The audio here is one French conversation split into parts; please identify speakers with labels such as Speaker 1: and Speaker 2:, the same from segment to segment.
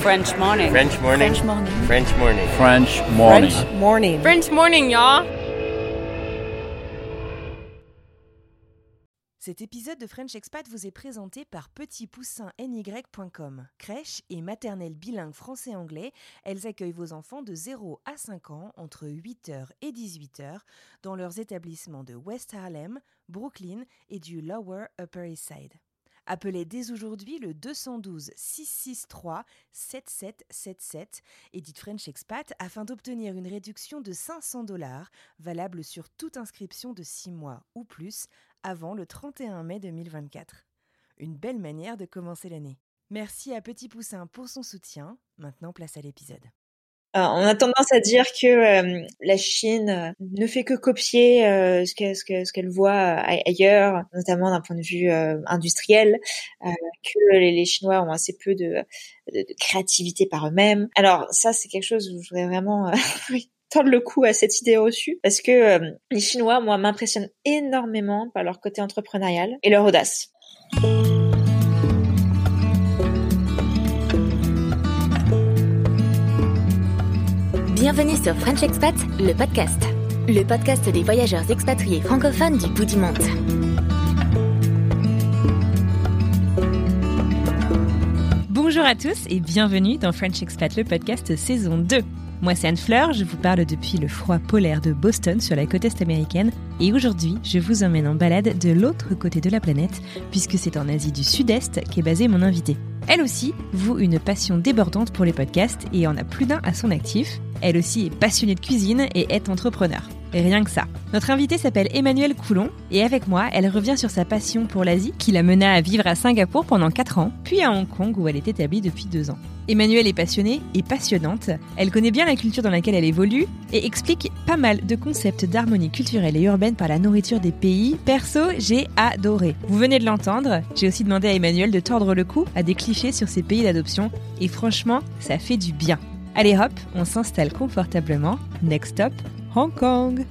Speaker 1: French morning.
Speaker 2: French morning.
Speaker 1: French morning.
Speaker 2: French morning.
Speaker 3: French morning.
Speaker 1: French morning.
Speaker 4: French morning, y'all.
Speaker 5: Cet épisode de French Expat vous est présenté par petitpoussinny.com. Crèche et maternelle bilingue français-anglais, elles accueillent vos enfants de 0 à 5 ans entre 8h et 18h dans leurs établissements de West Harlem, Brooklyn et du Lower Upper East Side. Appelez dès aujourd'hui le 212 663 7777 et dites French Expat afin d'obtenir une réduction de $500 valable sur toute inscription de 6 mois ou plus avant le 31 mai 2024. Une belle manière de commencer l'année. Merci à Petit Poussin pour son soutien. Maintenant, place à l'épisode.
Speaker 6: On a tendance à dire que la Chine ne fait que copier ce qu'elle voit ailleurs, notamment d'un point de vue industriel, que les Chinois ont assez peu de créativité par eux-mêmes. Alors ça, c'est quelque chose où je voudrais vraiment tendre le cou à cette idée reçue, parce que les Chinois, moi, m'impressionnent énormément par leur côté entrepreneurial et leur audace.
Speaker 7: Bienvenue sur French Expat, le podcast. Le podcast des voyageurs expatriés francophones du bout du monde.
Speaker 8: Bonjour à tous et bienvenue dans French Expat, le podcast saison 2. Moi c'est Anne Fleur, je vous parle depuis le froid polaire de Boston sur la côte est américaine et aujourd'hui je vous emmène en balade de l'autre côté de la planète puisque c'est en Asie du Sud-Est qu'est basée mon invitée. Elle aussi voue une passion débordante pour les podcasts et en a plus d'un à son actif. Elle aussi est passionnée de cuisine et est entrepreneur. Et rien que ça. Notre invitée s'appelle Emmanuelle Coulon et avec moi, elle revient sur sa passion pour l'Asie qui la mena à vivre à Singapour pendant 4 ans, puis à Hong Kong où elle est établie depuis 2 ans. Emmanuelle est passionnée et passionnante. Elle connaît bien la culture dans laquelle elle évolue et explique pas mal de concepts d'harmonie culturelle et urbaine par la nourriture des pays. Perso, j'ai adoré. Vous venez de l'entendre, j'ai aussi demandé à Emmanuelle de tordre le cou à des clichés sur ces pays d'adoption et franchement, ça fait du bien. Allez hop, on s'installe confortablement. Next stop, Hong Kong.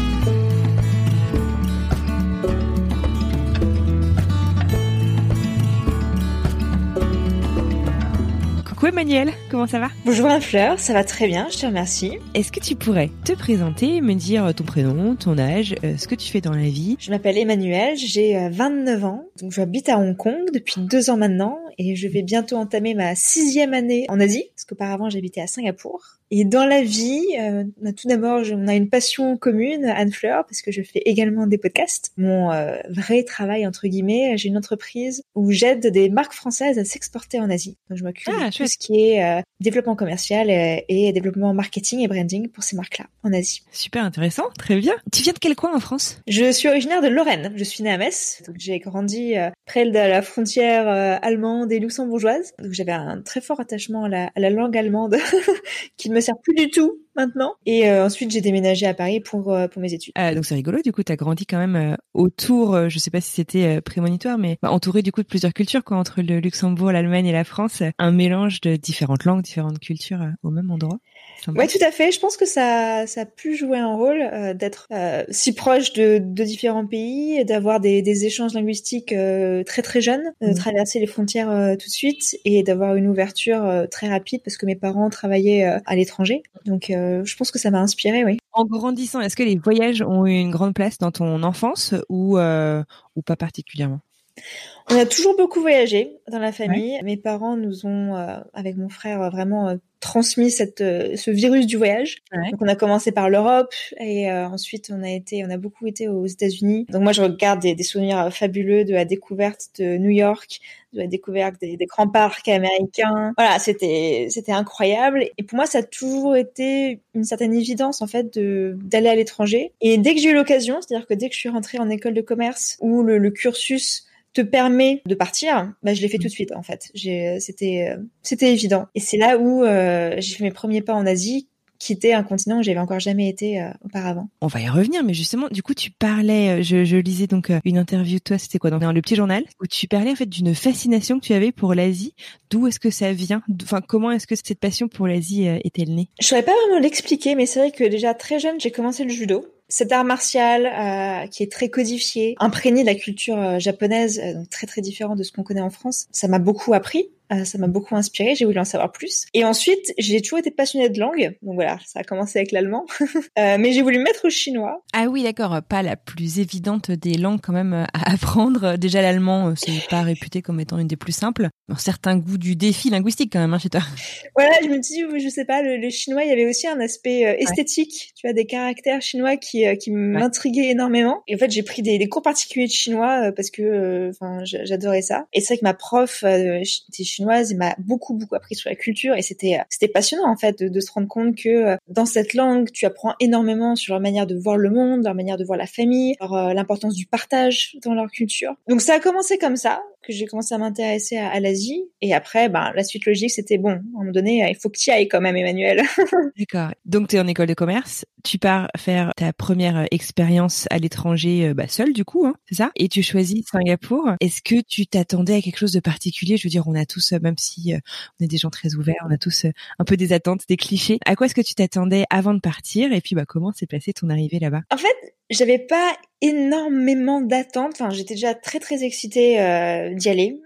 Speaker 8: Coucou Emmanuelle, comment ça va ?
Speaker 6: Bonjour Anne Fleur, ça va très bien, je te remercie.
Speaker 8: Est-ce que tu pourrais te présenter, me dire ton prénom, ton âge, ce que tu fais dans la vie ?
Speaker 6: Je m'appelle Emmanuelle, j'ai 29 ans, donc j'habite à Hong Kong depuis 2 ans maintenant et je vais bientôt entamer ma 6e année en Asie, parce qu'auparavant j'habitais à Singapour. Et dans la vie, tout d'abord, on a une passion commune, Anne Fleur, parce que je fais également des podcasts. Mon vrai travail, entre guillemets, j'ai une entreprise où j'aide des marques françaises à s'exporter en Asie. Donc je m'occupe de tout ce qui est développement commercial et développement marketing et branding pour ces marques-là en Asie.
Speaker 8: Super intéressant, très bien. Tu viens de quel coin en France ?
Speaker 6: Je suis originaire de Lorraine. Je suis née à Metz, donc j'ai grandi près de la frontière allemande et luxembourgeoise. Donc j'avais un très fort attachement à la langue allemande qui me sert plus du tout maintenant. Et ensuite, j'ai déménagé à Paris pour mes études.
Speaker 8: Donc c'est rigolo, du coup, t'as grandi quand même autour, je sais pas si c'était prémonitoire, mais entouré du coup de plusieurs cultures, quoi, entre le Luxembourg, l'Allemagne et la France, un mélange de différentes langues, différentes cultures au même endroit. Sympa.
Speaker 6: Ouais, tout à fait. Je pense que ça a pu jouer un rôle d'être si proche de différents pays, d'avoir des échanges linguistiques très très jeunes, traverser les frontières tout de suite et d'avoir une ouverture très rapide parce que mes parents travaillaient à l'étranger. Donc je pense que ça m'a inspirée, oui.
Speaker 8: En grandissant, est-ce que les voyages ont eu une grande place dans ton enfance ou pas particulièrement ?
Speaker 6: On a toujours beaucoup voyagé dans la famille. Ouais. Mes parents nous ont, avec mon frère, vraiment transmis ce virus du voyage. Ouais. Donc on a commencé par l'Europe et ensuite on a beaucoup été aux États-Unis. Donc moi je regarde des souvenirs fabuleux de la découverte de New York, de la découverte des grands parcs américains. Voilà, c'était incroyable. Et pour moi ça a toujours été une certaine évidence en fait d'aller à l'étranger. Et dès que j'ai eu l'occasion, c'est-à-dire que dès que je suis rentrée en école de commerce où le cursus te permet de partir, je l'ai fait tout de suite en fait. C'était évident. Et c'est là où j'ai fait mes premiers pas en Asie, qui était un continent où j'avais encore jamais été auparavant.
Speaker 8: On va y revenir, mais justement, du coup, tu parlais, je lisais donc une interview de toi, c'était quoi, dans le petit journal, où tu parlais en fait d'une fascination que tu avais pour l'Asie. D'où est-ce que ça vient ? Enfin, comment est-ce que cette passion pour l'Asie est-elle née ?
Speaker 6: Je saurais pas vraiment l'expliquer, mais c'est vrai que déjà très jeune, j'ai commencé le judo. Cet art martial qui est très codifié, imprégné de la culture japonaise, donc très très différent de ce qu'on connaît en France, ça m'a beaucoup appris. Ça m'a beaucoup inspirée, j'ai voulu en savoir plus. Et ensuite, j'ai toujours été passionnée de langue. Donc voilà, ça a commencé avec l'allemand. Mais j'ai voulu me mettre au chinois.
Speaker 8: Ah oui, d'accord. Pas la plus évidente des langues quand même à apprendre. Déjà, l'allemand, c'est pas réputé comme étant une des plus simples. Un certain goût du défi linguistique quand même, chez toi.
Speaker 6: Voilà, je me dis, je sais pas, le chinois, il y avait aussi un aspect esthétique. Tu vois, des caractères chinois qui m'intriguaient énormément. Et en fait, j'ai pris des cours particuliers de chinois parce que, j'adorais ça. Et c'est vrai que ma prof était chinoise, elle m'a beaucoup appris sur la culture et c'était passionnant en fait de se rendre compte que dans cette langue tu apprends énormément sur leur manière de voir le monde, leur manière de voir la famille, l'importance du partage dans leur culture. Donc ça a commencé comme ça que j'ai commencé à m'intéresser à l'Asie et après la suite logique c'était à un moment donné il faut que tu y ailles quand même Emmanuel.
Speaker 8: D'accord. Donc tu es en école de commerce, tu pars faire ta première expérience à l'étranger seule du coup, hein, c'est ça? Et tu choisis Singapour. Est-ce que tu t'attendais à quelque chose de particulier? Je veux dire, on a tous, même si on est des gens très ouverts, on a tous un peu des attentes, des clichés. À quoi est-ce que tu t'attendais avant de partir? Et puis comment s'est passée ton arrivée là-bas?
Speaker 6: En fait, j'avais pas énormément d'attentes. Enfin, j'étais déjà très très excitée d'y aller.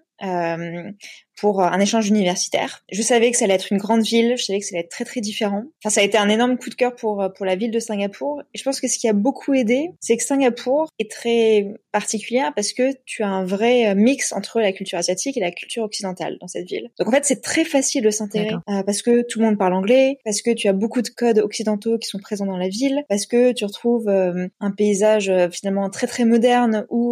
Speaker 6: Pour un échange universitaire. Je savais que ça allait être une grande ville, je savais que ça allait être très très différent. Enfin, ça a été un énorme coup de cœur pour la ville de Singapour. Et je pense que ce qui a beaucoup aidé, c'est que Singapour est très particulière parce que tu as un vrai mix entre la culture asiatique et la culture occidentale dans cette ville. Donc en fait, c'est très facile de s'intégrer parce que tout le monde parle anglais, parce que tu as beaucoup de codes occidentaux qui sont présents dans la ville, parce que tu retrouves un paysage finalement très très moderne où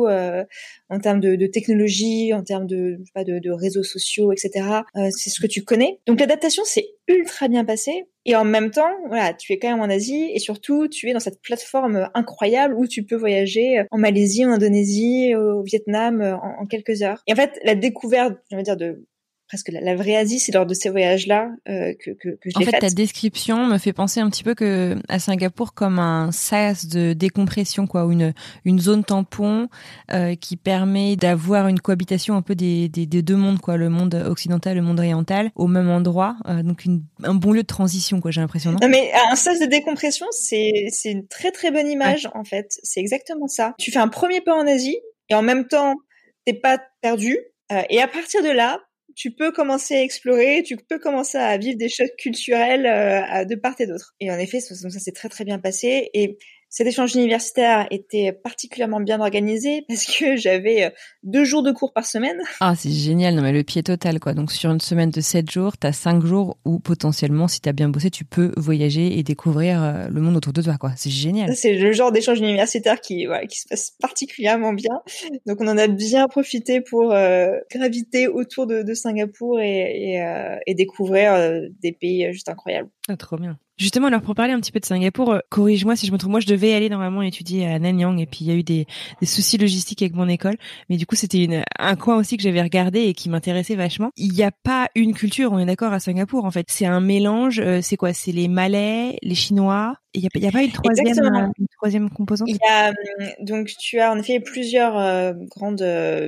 Speaker 6: en termes de technologie, en termes de réseaux sociaux, etc. C'est ce que tu connais. Donc l'adaptation s'est ultra bien passée. Et en même temps, voilà, tu es quand même en Asie et surtout, tu es dans cette plateforme incroyable où tu peux voyager en Malaisie, en Indonésie, au Vietnam en quelques heures. Et en fait, la découverte, je veux dire, de presque la vraie Asie, c'est lors de ces voyages-là que je l'ai faite.
Speaker 8: En fait, ta description me fait penser un petit peu à Singapour comme un sas de décompression, quoi, ou une zone tampon qui permet d'avoir une cohabitation un peu des deux mondes, quoi, le monde occidental, le monde oriental, au même endroit. Donc un bon lieu de transition, quoi, j'ai l'impression, non ?
Speaker 6: Non, mais un sas de décompression, c'est une très très bonne image, en fait. C'est exactement ça. Tu fais un premier pas en Asie et en même temps, t'es pas perdu. Et à partir de là, tu peux commencer à explorer, tu peux commencer à vivre des chocs culturels de part et d'autre. Et en effet, ça s'est très très bien passé. Et cet échange universitaire était particulièrement bien organisé parce que j'avais 2 jours de cours par semaine.
Speaker 8: Ah, c'est génial. Non, mais le pied total, quoi. Donc, sur une semaine de 7 jours, t'as 5 jours où, potentiellement, si t'as bien bossé, tu peux voyager et découvrir le monde autour de toi, quoi. C'est génial.
Speaker 6: C'est le genre d'échange universitaire qui se passe particulièrement bien. Donc, on en a bien profité pour graviter autour de Singapour et découvrir des pays juste incroyables.
Speaker 8: Ah, trop bien. Justement, alors pour parler un petit peu de Singapour, corrige-moi si je me trompe. Moi, je devais aller normalement étudier à Nanyang et puis il y a eu des soucis logistiques avec mon école. Mais du coup, c'était un coin aussi que j'avais regardé et qui m'intéressait vachement. Il n'y a pas une culture, on est d'accord, à Singapour en fait. C'est un mélange. C'est quoi ? C'est les Malais, les Chinois. Il y a pas une troisième composante ? Il
Speaker 6: y a donc tu as en effet plusieurs grandes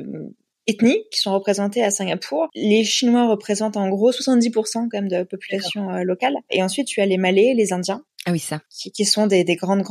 Speaker 6: ethnies qui sont représentées à Singapour. Les Chinois représentent en gros 70% quand même de la population locale. Et ensuite, tu as les Malais, les Indiens.
Speaker 8: Ah oui, ça.
Speaker 6: Qui sont des grandes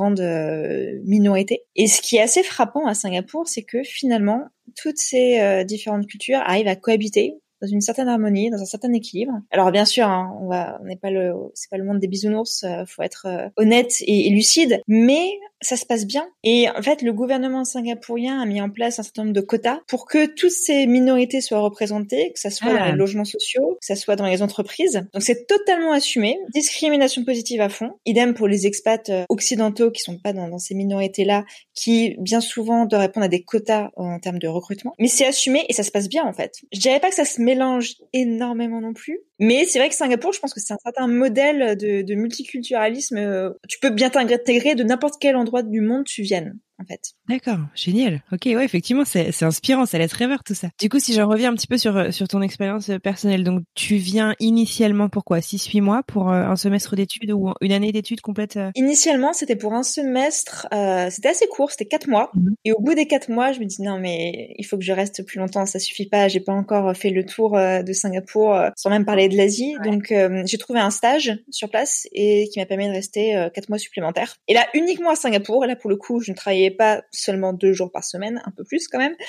Speaker 6: minorités. Et ce qui est assez frappant à Singapour, c'est que finalement, toutes ces différentes cultures arrivent à cohabiter dans une certaine harmonie, dans un certain équilibre. Alors bien sûr, hein, c'est pas le monde des bisounours, faut être honnête et lucide, mais ça se passe bien. Et en fait, le gouvernement singapourien a mis en place un certain nombre de quotas pour que toutes ces minorités soient représentées, que ça soit dans les logements sociaux, que ça soit dans les entreprises. Donc c'est totalement assumé. Discrimination positive à fond. Idem pour les expats occidentaux qui sont pas dans ces minorités-là, qui bien souvent doivent répondre à des quotas en termes de recrutement. Mais c'est assumé et ça se passe bien en fait. Je dirais pas que ça se mélange énormément non plus, mais c'est vrai que Singapour, je pense que c'est un certain modèle de multiculturalisme. Tu peux bien t'intégrer de n'importe quel endroit du monde tu viennes, en fait.
Speaker 8: D'accord, génial. Ok, ouais, effectivement, c'est inspirant, ça laisse rêveur tout ça. Du coup, si j'en reviens un petit peu sur ton expérience personnelle, donc tu viens initialement pour quoi ? 6-8 mois pour un semestre d'études ou une année d'études complète
Speaker 6: Initialement, c'était pour un semestre, c'était assez court, c'était 4 mois. Et au bout des 4 mois, je me dis non mais il faut que je reste plus longtemps, ça suffit pas, j'ai pas encore fait le tour de Singapour, sans même parler et de l'Asie. Ouais. Donc, j'ai trouvé un stage sur place et qui m'a permis de rester 4 mois supplémentaires. Et là, uniquement à Singapour. Et là, pour le coup, je ne travaillais pas seulement 2 jours par semaine, un peu plus quand même.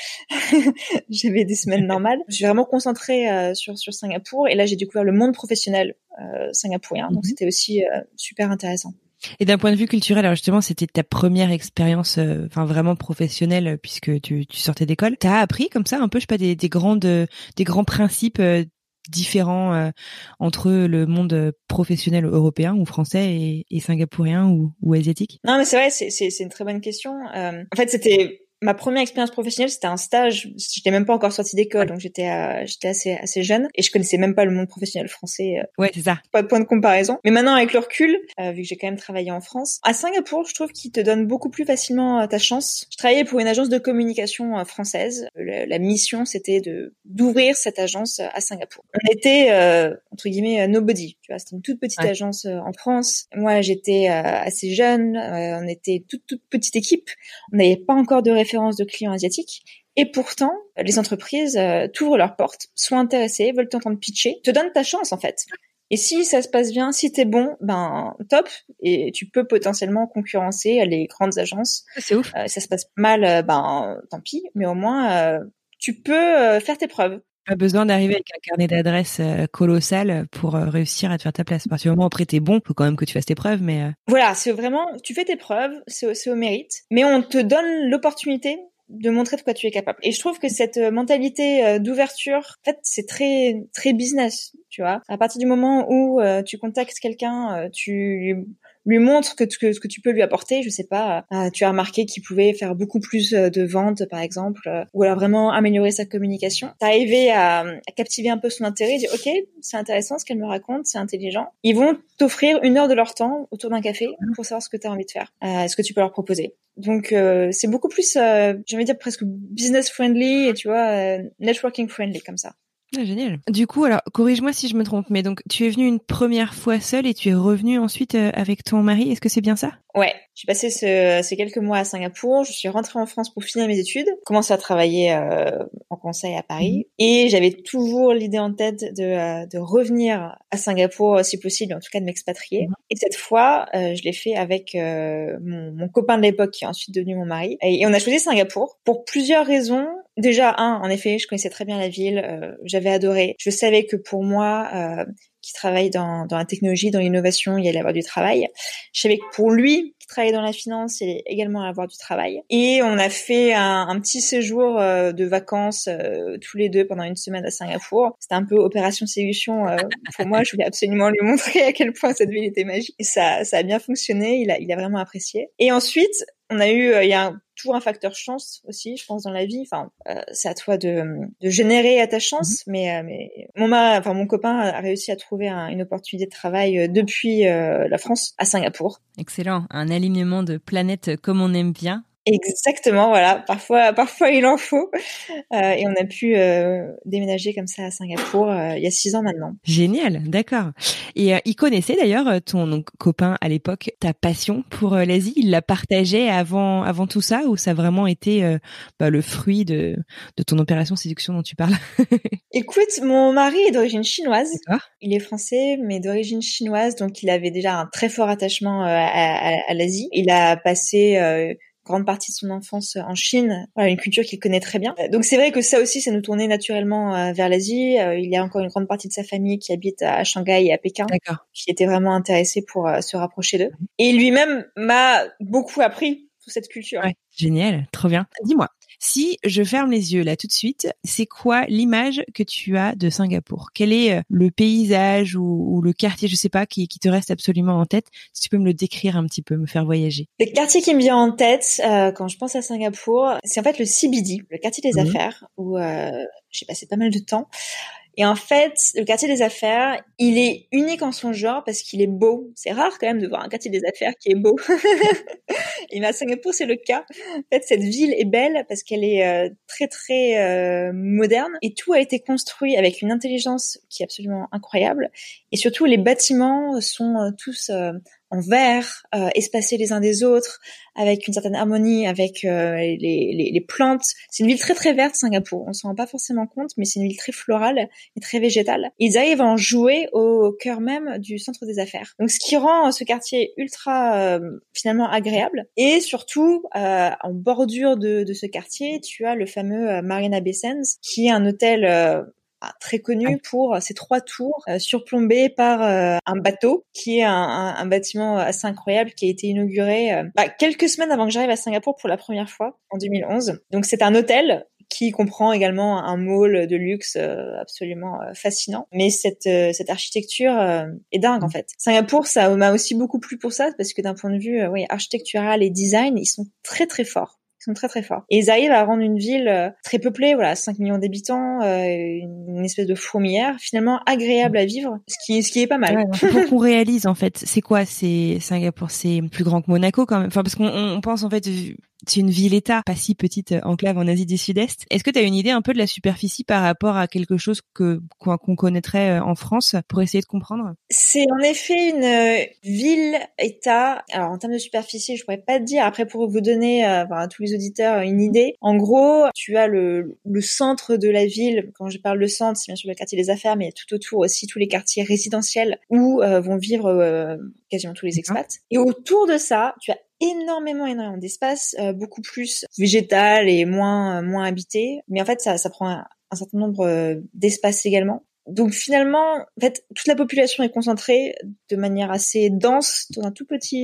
Speaker 6: J'avais des semaines normales. Je suis vraiment concentrée sur Singapour. Et là, j'ai découvert le monde professionnel singapourien. Donc, c'était aussi super intéressant.
Speaker 8: Et d'un point de vue culturel, alors justement, c'était ta première expérience, vraiment professionnelle, puisque tu sortais d'école. T'as appris comme ça un peu, je sais pas, des grands principes différents entre le monde professionnel européen ou français et singapourien ou asiatique?
Speaker 6: Non, mais c'est vrai, c'est une très bonne question. En fait, c'était ma première expérience professionnelle, c'était un stage. J'étais même pas encore sortie d'école, donc j'étais assez jeune et je connaissais même pas le monde professionnel français.
Speaker 8: Ouais, c'est ça.
Speaker 6: Pas de point de comparaison. Mais maintenant, avec le recul, vu que j'ai quand même travaillé en France, à Singapour, je trouve qu'il te donne beaucoup plus facilement ta chance. Je travaillais pour une agence de communication française. La mission, c'était d'ouvrir cette agence à Singapour. On était entre guillemets nobody. Tu vois, c'était une toute petite agence en France. Moi, j'étais assez jeune. On était toute petite équipe. On n'avait pas encore de référence de clients asiatiques. Et pourtant, les entreprises t'ouvrent leurs portes, sont intéressées, veulent t'entendre pitcher, te donnent ta chance en fait. Et si ça se passe bien, si t'es bon, ben top, et tu peux potentiellement concurrencer les grandes agences.
Speaker 8: C'est ouf.
Speaker 6: Ça se passe mal, ben tant pis, mais au moins tu peux faire tes preuves.
Speaker 8: Pas besoin d'arriver avec un carnet d'adresses colossal pour réussir à te faire ta place. Parce que au moment où t'es bon, faut quand même que tu fasses tes preuves, mais
Speaker 6: Voilà, c'est vraiment, tu fais tes preuves, c'est au mérite, mais on te donne l'opportunité de montrer de quoi tu es capable. Et je trouve que cette mentalité d'ouverture, en fait, c'est très très business, tu vois. À partir du moment où tu contactes quelqu'un, tu lui montre que ce que tu peux lui apporter, je sais pas, tu as remarqué qu'il pouvait faire beaucoup plus de ventes par exemple, ou alors vraiment améliorer sa communication. T'as arrivé à captiver un peu son intérêt, dire ok, c'est intéressant ce qu'elle me raconte, c'est intelligent. Ils vont t'offrir 1 heure de leur temps autour d'un café pour savoir ce que tu as envie de faire, ce que tu peux leur proposer. Donc c'est beaucoup plus, j'ai envie de dire presque business friendly et tu vois, networking friendly comme ça.
Speaker 8: Ah, génial. Du coup, alors, corrige-moi si je me trompe, mais donc, tu es venue une première fois seule et tu es revenue ensuite avec ton mari. Est-ce que c'est bien ça?
Speaker 6: Ouais. J'ai passé ces quelques mois à Singapour. Je suis rentrée en France pour finir mes études. Commencé à travailler en conseil à Paris. Et j'avais toujours l'idée en tête de revenir à Singapour, si possible, en tout cas de m'expatrier. Et cette fois, je l'ai fait avec mon copain de l'époque, qui est ensuite devenu mon mari. Et on a choisi Singapour pour plusieurs raisons. Déjà, en effet, je connaissais très bien la ville, j'avais adoré. Je savais que pour moi, qui travaille dans la technologie, dans l'innovation, il allait avoir du travail. Je savais que pour lui, qui travaillait dans la finance, il allait également avoir du travail. Et on a fait un petit séjour de vacances tous les deux pendant 1 semaine à Singapour. C'était un peu opération séduction pour moi. Je voulais absolument lui montrer à quel point cette ville était magique. Et ça a bien fonctionné. Il a vraiment apprécié. Et ensuite, on a eu, il y a toujours un facteur chance aussi, je pense, dans la vie. Enfin, c'est à toi de générer à ta chance, mais mon copain a réussi à trouver une opportunité de travail depuis la France à Singapour.
Speaker 8: Excellent, un alignement de planètes comme on aime bien.
Speaker 6: Exactement, voilà. Parfois il en faut. Et on a pu déménager comme ça à Singapour il y a 6 ans maintenant.
Speaker 8: Génial, d'accord. Et il connaissait d'ailleurs ton copain à l'époque ta passion pour l'Asie. Il la partageait avant tout ça, ou ça a vraiment été le fruit de ton opération séduction dont tu parles?
Speaker 6: Écoute, mon mari est d'origine chinoise.
Speaker 8: D'accord.
Speaker 6: Il est français, mais d'origine chinoise, donc il avait déjà un très fort attachement à l'Asie. Il a passé grande partie de son enfance en Chine, voilà, une culture qu'il connaît très bien. Donc c'est vrai que ça aussi, ça nous tournait naturellement vers l'Asie. Il y a encore une grande partie de sa famille qui habite à Shanghai et à Pékin,
Speaker 8: d'accord,
Speaker 6: qui était vraiment intéressé pour se rapprocher d'eux. Et lui-même m'a beaucoup appris sur cette culture.
Speaker 8: Ouais, génial, trop bien. Dis-moi, si je ferme les yeux là tout de suite, c'est quoi l'image que tu as de Singapour? Quel est le paysage ou le quartier, je sais pas, qui te reste absolument en tête? Si tu peux me le décrire un petit peu, me faire voyager.
Speaker 6: Le quartier qui me vient en tête quand je pense à Singapour, c'est en fait le CBD, le quartier des affaires, où j'ai passé pas mal de temps. Et en fait, le quartier des affaires, il est unique en son genre parce qu'il est beau. C'est rare quand même de voir un quartier des affaires qui est beau. Et à Singapour, c'est le cas. En fait, cette ville est belle parce qu'elle est très très moderne et tout a été construit avec une intelligence qui est absolument incroyable. Et surtout, les bâtiments sont tous en verre, espacés les uns des autres, avec une certaine harmonie avec les plantes. C'est une ville très très verte, Singapour. On s'en rend pas forcément compte, mais c'est une ville très florale et très végétale. Ils arrivent à en jouer au cœur même du centre des affaires. Donc ce qui rend ce quartier ultra finalement agréable. Et surtout, en bordure de ce quartier, tu as le fameux Marina Bay Sands, qui est un hôtel très connu pour ses 3 tours surplombées par un bateau qui est un bâtiment assez incroyable qui a été inauguré quelques semaines avant que j'arrive à Singapour pour la première fois en 2011. Donc c'est un hôtel qui comprend également un mall de luxe absolument fascinant. Mais cette architecture est dingue en fait. Singapour, ça m'a aussi beaucoup plu pour ça parce que d'un point de vue architectural et design, ils sont très très forts. Ils sont très très forts. Et ils arrivent à rendre une ville très peuplée, 5 millions d'habitants, une espèce de fourmilière, finalement agréable à vivre, ce qui est pas mal.
Speaker 8: Ouais, pour qu'on réalise en fait, c'est quoi, c'est Singapour, c'est plus grand que Monaco quand même. Enfin parce qu'on pense en fait c'est une ville-État, pas si petite enclave en Asie du Sud-Est. Est-ce que tu as une idée un peu de la superficie par rapport à quelque chose qu'on connaîtrait en France pour essayer de comprendre? C'est
Speaker 6: en effet une ville-État. Alors en termes de superficie, je pourrais pas te dire. Après, pour vous donner à tous les auditeurs une idée, en gros, tu as le centre de la ville. Quand je parle de centre, c'est bien sûr le quartier des affaires, mais il y a tout autour aussi tous les quartiers résidentiels où vont vivre quasiment tous les expats. Et autour de ça, tu as énormément d'espace, beaucoup plus végétal et moins habité. Mais en fait, ça prend un certain nombre d'espaces également. Donc finalement, en fait, toute la population est concentrée de manière assez dense dans un toute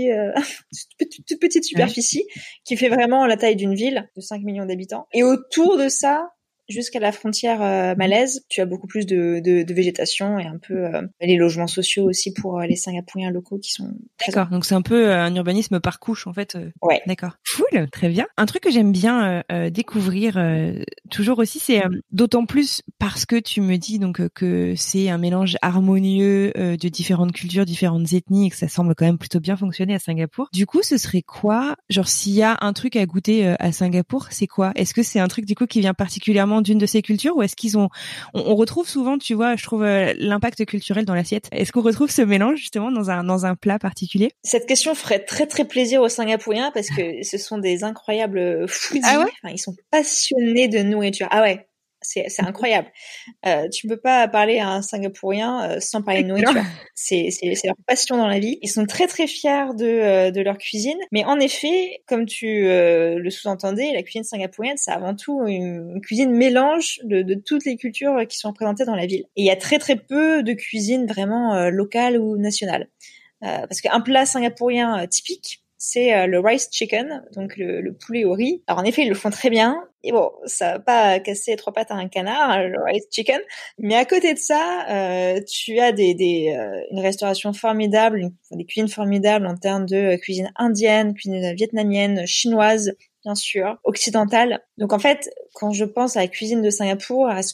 Speaker 6: petite superficie qui fait vraiment la taille d'une ville de 5 millions d'habitants. Et autour de ça, jusqu'à la frontière malaise, tu as beaucoup plus de végétation et un peu les logements sociaux aussi pour les Singapouriens locaux qui sont présents.
Speaker 8: D'accord, donc c'est un peu un urbanisme par couche en fait.
Speaker 6: Ouais.
Speaker 8: D'accord. Cool, très bien. Un truc que j'aime bien découvrir toujours aussi, c'est d'autant plus parce que tu me dis donc que c'est un mélange harmonieux de différentes cultures, différentes ethnies et que ça semble quand même plutôt bien fonctionner à Singapour. Du coup, ce serait quoi, genre s'il y a un truc à goûter à Singapour, c'est quoi? Est-ce que c'est un truc du coup qui vient particulièrement d'une de ces cultures ou est-ce qu'ils on retrouve souvent, tu vois, je trouve l'impact culturel dans l'assiette. Est-ce qu'on retrouve ce mélange justement dans un plat particulier?
Speaker 6: Cette question ferait très très plaisir aux Singapouriens parce que ce sont des incroyables foodies.
Speaker 8: Ah ouais?
Speaker 6: Enfin, ils sont passionnés de nourriture. Ah ouais. C'est incroyable. Tu peux pas parler à un Singapourien sans parler de nourriture. C'est leur passion dans la vie. Ils sont très très fiers de leur cuisine. Mais en effet, comme tu le sous-entendais, la cuisine singapourienne, c'est avant tout une cuisine mélange de toutes les cultures qui sont représentées dans la ville. Et il y a très très peu de cuisine vraiment locale ou nationale. Parce qu'un plat singapourien typique, c'est le rice chicken, donc le poulet au riz. Alors en effet, ils le font très bien. Et bon, ça va pas casser 3 pattes à un canard, le rice chicken. Mais à côté de ça, tu as une restauration formidable, des cuisines formidables en termes de cuisine indienne, cuisine vietnamienne, chinoise, bien sûr, occidentale. Donc en fait, quand je pense à la cuisine de Singapour, à ce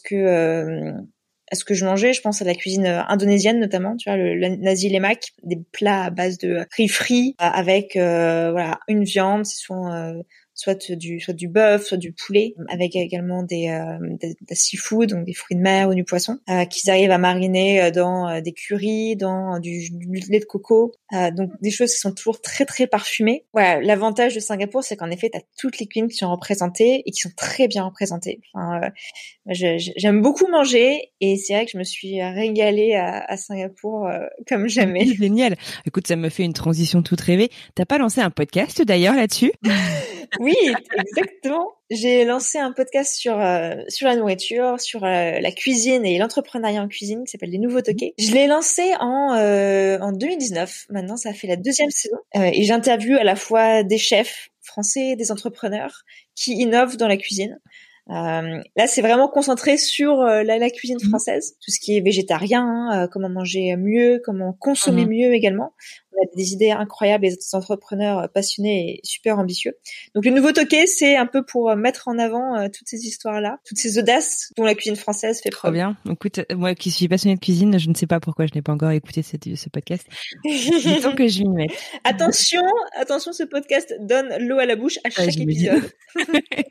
Speaker 6: que je mangeais, je pense à la cuisine indonésienne notamment, tu vois, le nasi lemak, des plats à base de riz frit avec une viande, c'est soit du bœuf, soit du poulet, avec également des seafood, donc des fruits de mer ou du poisson, qu'ils arrivent à mariner dans des currys, dans du lait de coco, donc des choses qui sont toujours très très parfumées. Voilà, l'avantage de Singapour, c'est qu'en effet, t'as toutes les cuisines qui sont représentées et qui sont très bien représentées. Enfin, j'aime beaucoup manger et c'est vrai que je me suis régalée à Singapour comme jamais.
Speaker 8: Génial. Écoute, ça me fait une transition toute rêvée. T'as pas lancé un podcast d'ailleurs là-dessus?
Speaker 6: Oui, exactement. J'ai lancé un podcast sur la nourriture, sur la cuisine et l'entrepreneuriat en cuisine qui s'appelle Les Nouveaux Toqués. Je l'ai lancé en 2019. Maintenant, ça fait la 2e saison. Et j'interviewe à la fois des chefs français, des entrepreneurs qui innovent dans la cuisine. Là, c'est vraiment concentré sur la cuisine française, tout ce qui est végétarien, comment manger mieux, comment consommer mieux également. On a des idées incroyables, des entrepreneurs passionnés et super ambitieux. Donc, le nouveau toqué, c'est un peu pour mettre en avant toutes ces histoires-là, toutes ces audaces dont la cuisine française fait preuve.
Speaker 8: Trop bien. Écoute, moi qui suis passionnée de cuisine, je ne sais pas pourquoi je n'ai pas encore écouté ce podcast. Il faut que je m'y mette.
Speaker 6: Attention, ce podcast donne l'eau à la bouche à chaque épisode.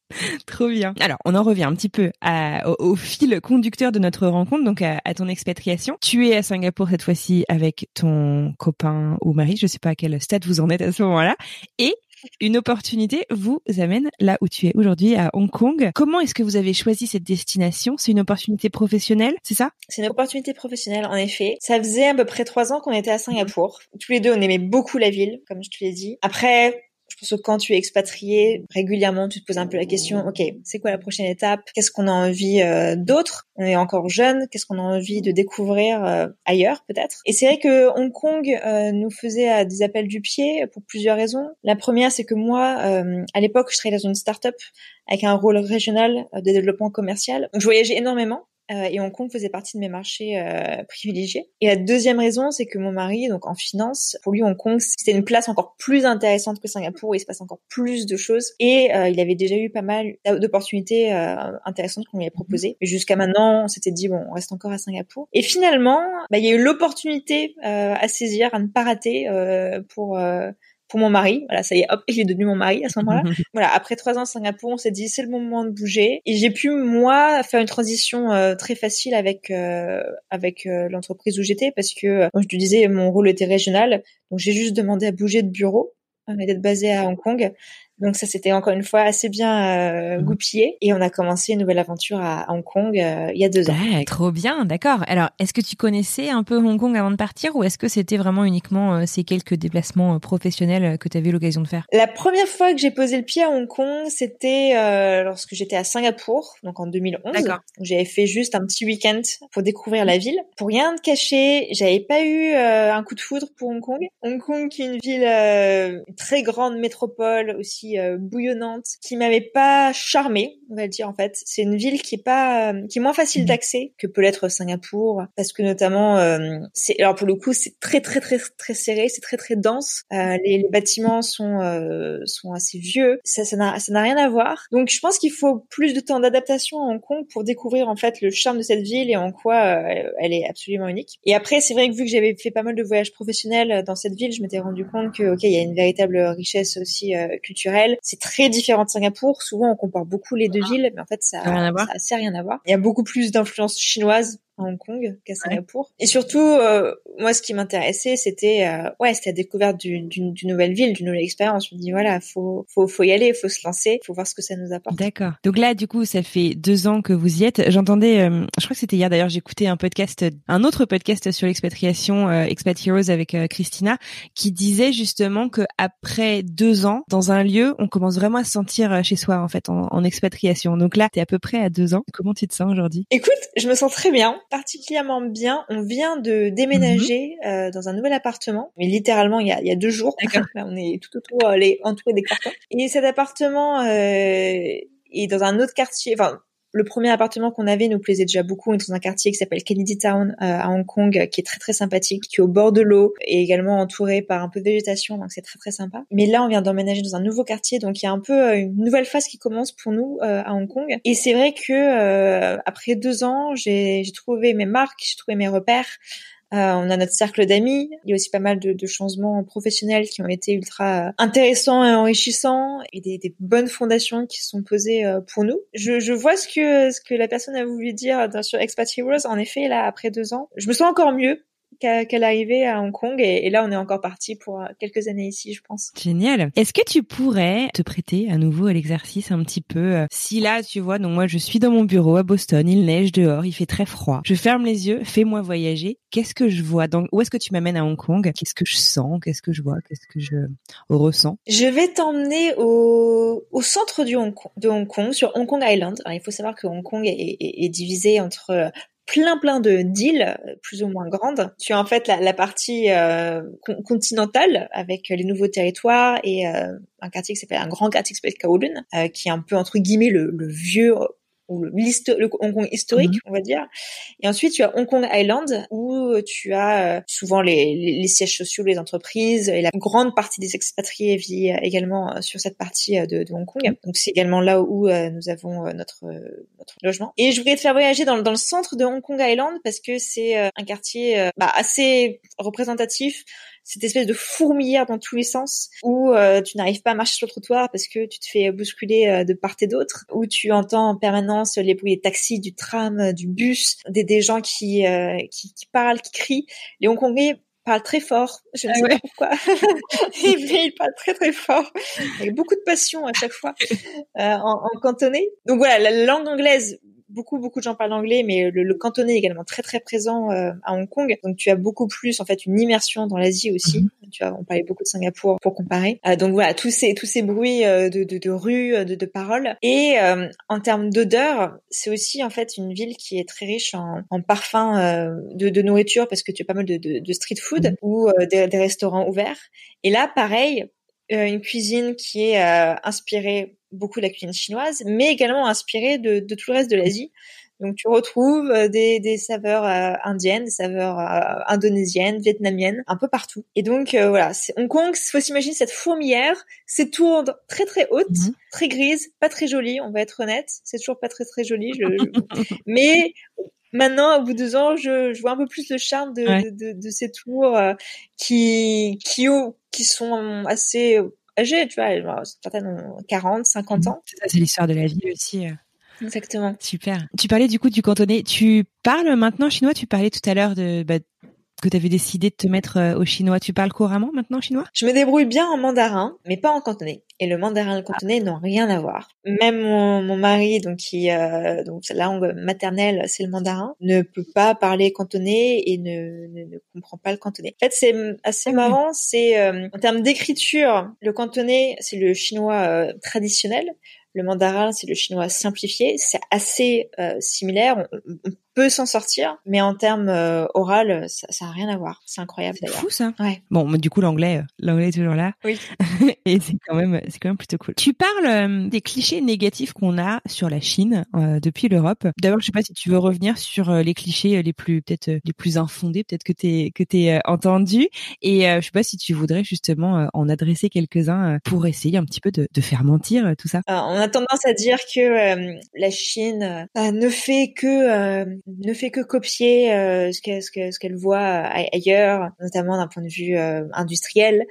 Speaker 8: Trop bien. Alors, on en revient un petit peu au fil conducteur de notre rencontre, donc à ton expatriation. Tu es à Singapour cette fois-ci avec ton copain ou mari, je sais pas à quel stade vous en êtes à ce moment-là, et une opportunité vous amène là où tu es aujourd'hui, à Hong Kong. Comment est-ce que vous avez choisi cette destination? C'est une opportunité professionnelle, c'est ça?
Speaker 6: C'est une opportunité professionnelle, en effet. Ça faisait à peu près 3 ans qu'on était à Singapour. Tous les deux, on aimait beaucoup la ville, comme je te l'ai dit. Après, je pense que quand tu es expatrié, régulièrement, tu te poses un peu la question, ok, c'est quoi la prochaine étape? Qu'est-ce qu'on a envie d'autre? On est encore jeune, qu'est-ce qu'on a envie de découvrir ailleurs, peut-être? Et c'est vrai que Hong Kong nous faisait des appels du pied pour plusieurs raisons. La première, c'est que moi, à l'époque, je travaillais dans une start-up avec un rôle régional de développement commercial. Donc, je voyageais énormément. Et Hong Kong faisait partie de mes marchés privilégiés. Et la deuxième raison, c'est que mon mari, donc en finance, pour lui, Hong Kong, c'était une place encore plus intéressante que Singapour, où il se passe encore plus de choses. Et il avait déjà eu pas mal d'opportunités intéressantes qu'on lui a proposées. Mais jusqu'à maintenant, on s'était dit, bon, on reste encore à Singapour. Et finalement, il y a eu l'opportunité à saisir, à ne pas rater pour mon mari. Voilà, ça y est, hop, il est devenu mon mari à ce moment-là. Voilà, après 3 ans à Singapour, on s'est dit c'est le bon moment de bouger. Et j'ai pu, moi, faire une transition très facile avec l'entreprise où j'étais parce que, comme je te disais, mon rôle était régional. Donc j'ai juste demandé à bouger de bureau et d'être basée à Hong Kong. Donc ça, c'était encore une fois assez bien goupillé. Et on a commencé une nouvelle aventure à Hong Kong il y a 2 ans.
Speaker 8: Trop bien, d'accord. Alors, est-ce que tu connaissais un peu Hong Kong avant de partir ou est-ce que c'était vraiment uniquement ces quelques déplacements professionnels que tu avais eu l'occasion de faire?
Speaker 6: La première fois que j'ai posé le pied à Hong Kong, c'était lorsque j'étais à Singapour, donc en 2011.
Speaker 8: D'accord.
Speaker 6: J'avais fait juste un petit week-end pour découvrir la ville. Pour rien te cacher, j'avais pas eu un coup de foudre pour Hong Kong. Hong Kong, qui est une ville une très grande métropole, aussi bouillonnante, qui m'avait pas charmée, on va le dire en fait. C'est une ville qui est moins facile d'accès que peut l'être Singapour, parce que notamment alors pour le coup c'est très très très très serré, c'est très très dense. Les bâtiments sont assez vieux. Ça n'a rien à voir. Donc je pense qu'il faut plus de temps d'adaptation à Hong Kong pour découvrir en fait le charme de cette ville et en quoi elle est absolument unique. Et après c'est vrai que vu que j'avais fait pas mal de voyages professionnels dans cette ville, je m'étais rendu compte que ok, il y a une véritable richesse aussi culturelle. C'est très différent de Singapour. Souvent on compare beaucoup les deux villes, mais en fait ça a assez rien à voir. Il y a beaucoup plus d'influence chinoise à Hong Kong qu'à Singapour. Et surtout, moi, ce qui m'intéressait, c'était la découverte d'une nouvelle ville, d'une nouvelle expérience. Je me dis, voilà, faut y aller, faut se lancer, faut voir ce que ça nous apporte.
Speaker 8: D'accord. Donc là, du coup, ça fait 2 ans que vous y êtes. J'entendais, je crois que c'était hier d'ailleurs, j'écoutais un autre podcast sur l'expatriation, Expat Heroes avec Christina, qui disait justement que après 2 ans dans un lieu, on commence vraiment à se sentir chez soi en fait en expatriation. Donc là, t'es à peu près à 2 ans. Comment tu te sens aujourd'hui?
Speaker 6: Écoute, je me sens très bien, particulièrement bien. On vient de déménager dans un nouvel appartement, mais littéralement il y a 2 jours. Là, on est tout autour, entouré des cartons. Et cet appartement est dans un autre quartier. Enfin, le premier appartement qu'on avait nous plaisait déjà beaucoup. On est dans un quartier qui s'appelle Kennedy Town à Hong Kong, qui est très très sympathique, qui est au bord de l'eau et également entouré par un peu de végétation, donc c'est très très sympa. Mais là, on vient d'emménager dans un nouveau quartier, donc il y a un peu une nouvelle phase qui commence pour nous à Hong Kong. Et c'est vrai que après 2 ans, j'ai trouvé mes marques, j'ai trouvé mes repères. On a notre cercle d'amis. Il y a aussi pas mal de changements professionnels qui ont été ultra intéressants et enrichissants, et des bonnes fondations qui se sont posées pour nous. Je vois ce que la personne a voulu dire sur Expat Heroes. En effet, là, après 2 ans, je me sens encore mieux qu'à l'arrivée à Hong Kong, et là on est encore parti pour quelques années ici, je pense.
Speaker 8: Génial. Est-ce que tu pourrais te prêter à nouveau à l'exercice un petit peu si là tu vois, donc moi je suis dans mon bureau à Boston, il neige dehors, il fait très froid, je ferme les yeux, fais-moi voyager, qu'est-ce que je vois, donc où est-ce que tu m'amènes à Hong Kong, qu'est-ce que je sens, qu'est-ce que je vois, qu'est-ce que je ressens?
Speaker 6: Je vais t'emmener au centre de Hong Kong, sur Hong Kong Island. Alors il faut savoir que Hong Kong est divisé entre plein de d'îles plus ou moins grandes. Tu as en fait la partie continentale avec les nouveaux territoires et un grand quartier qui s'appelle Kowloon, qui est un peu entre guillemets le vieux ou le Hong Kong historique, on va dire. Et ensuite, tu as Hong Kong Island, où tu as souvent les sièges sociaux, les entreprises, et la grande partie des expatriés vit également sur cette partie de Hong Kong. Donc, c'est également là où nous avons notre logement. Et je voudrais te faire voyager dans le centre de Hong Kong Island, parce que c'est un quartier assez représentatif. cette espèce de fourmilière dans tous les sens où tu n'arrives pas à marcher sur le trottoir parce que tu te fais bousculer de part et d'autre, où tu entends en permanence les bruits des taxis, du tram, du bus, des gens qui parlent, qui crient. Les Hongkongais parlent très fort, je ne sais pas pourquoi, mais ils parlent très très fort, avec beaucoup de passion à chaque fois, en cantonais. Donc voilà, la langue anglaise, beaucoup de gens parlent anglais, mais le cantonais est également très très présent à Hong Kong. Donc tu as beaucoup plus en fait une immersion dans l'Asie aussi. Tu vois, on parlait beaucoup de Singapour pour comparer. Donc voilà, tous ces bruits de rue, de paroles. Et en termes d'odeur, c'est aussi en fait une ville qui est très riche en parfums de nourriture, parce que tu as pas mal de street food ou des restaurants ouverts. Et là, pareil, une cuisine qui est inspirée beaucoup de la cuisine chinoise, mais également inspirée de tout le reste de l'Asie. Donc tu retrouves des saveurs indiennes, des saveurs indonésiennes, vietnamiennes, un peu partout. Et donc voilà, Hong Kong, faut s'imaginer cette fourmilière, ces tours très très hautes, très grises, pas très jolies, on va être honnête, c'est toujours pas très très joli, mais maintenant, au bout de 2 ans, je vois un peu plus le charme de ces tours qui sont assez âgées, tu vois, genre, certaines ont 40, 50 ans.
Speaker 8: C'est ça, c'est l'histoire de la vie aussi.
Speaker 6: Exactement.
Speaker 8: Super. Tu parlais du coup du cantonais. Tu parles maintenant chinois? Tu parlais tout à l'heure que tu avais décidé de te mettre au chinois. Tu parles couramment maintenant chinois?
Speaker 6: Je me débrouille bien en mandarin, mais pas en cantonais. Et le mandarin et le cantonais n'ont rien à voir. Même mon mari, donc sa langue maternelle, c'est le mandarin, ne peut pas parler cantonais et ne comprend pas le cantonais. En fait, c'est assez marrant. C'est en termes d'écriture, le cantonais, c'est le chinois traditionnel. Le mandarin, c'est le chinois simplifié. C'est assez similaire. On peut s'en sortir, mais en termes oral, ça a rien à voir. C'est incroyable d'ailleurs.
Speaker 8: C'est fou ça.
Speaker 6: Ouais.
Speaker 8: Bon, du coup l'anglais est toujours là.
Speaker 6: Oui.
Speaker 8: Et c'est quand même plutôt cool. Tu parles des clichés négatifs qu'on a sur la Chine depuis l'Europe. D'abord, je sais pas si tu veux revenir sur les clichés les plus infondés, peut-être que t'es entendu. Et je sais pas si tu voudrais justement en adresser quelques-uns pour essayer un petit peu de faire mentir tout ça.
Speaker 6: On a tendance à dire que la Chine ne fait que copier ce qu'elle voit ailleurs, notamment d'un point de vue industriel,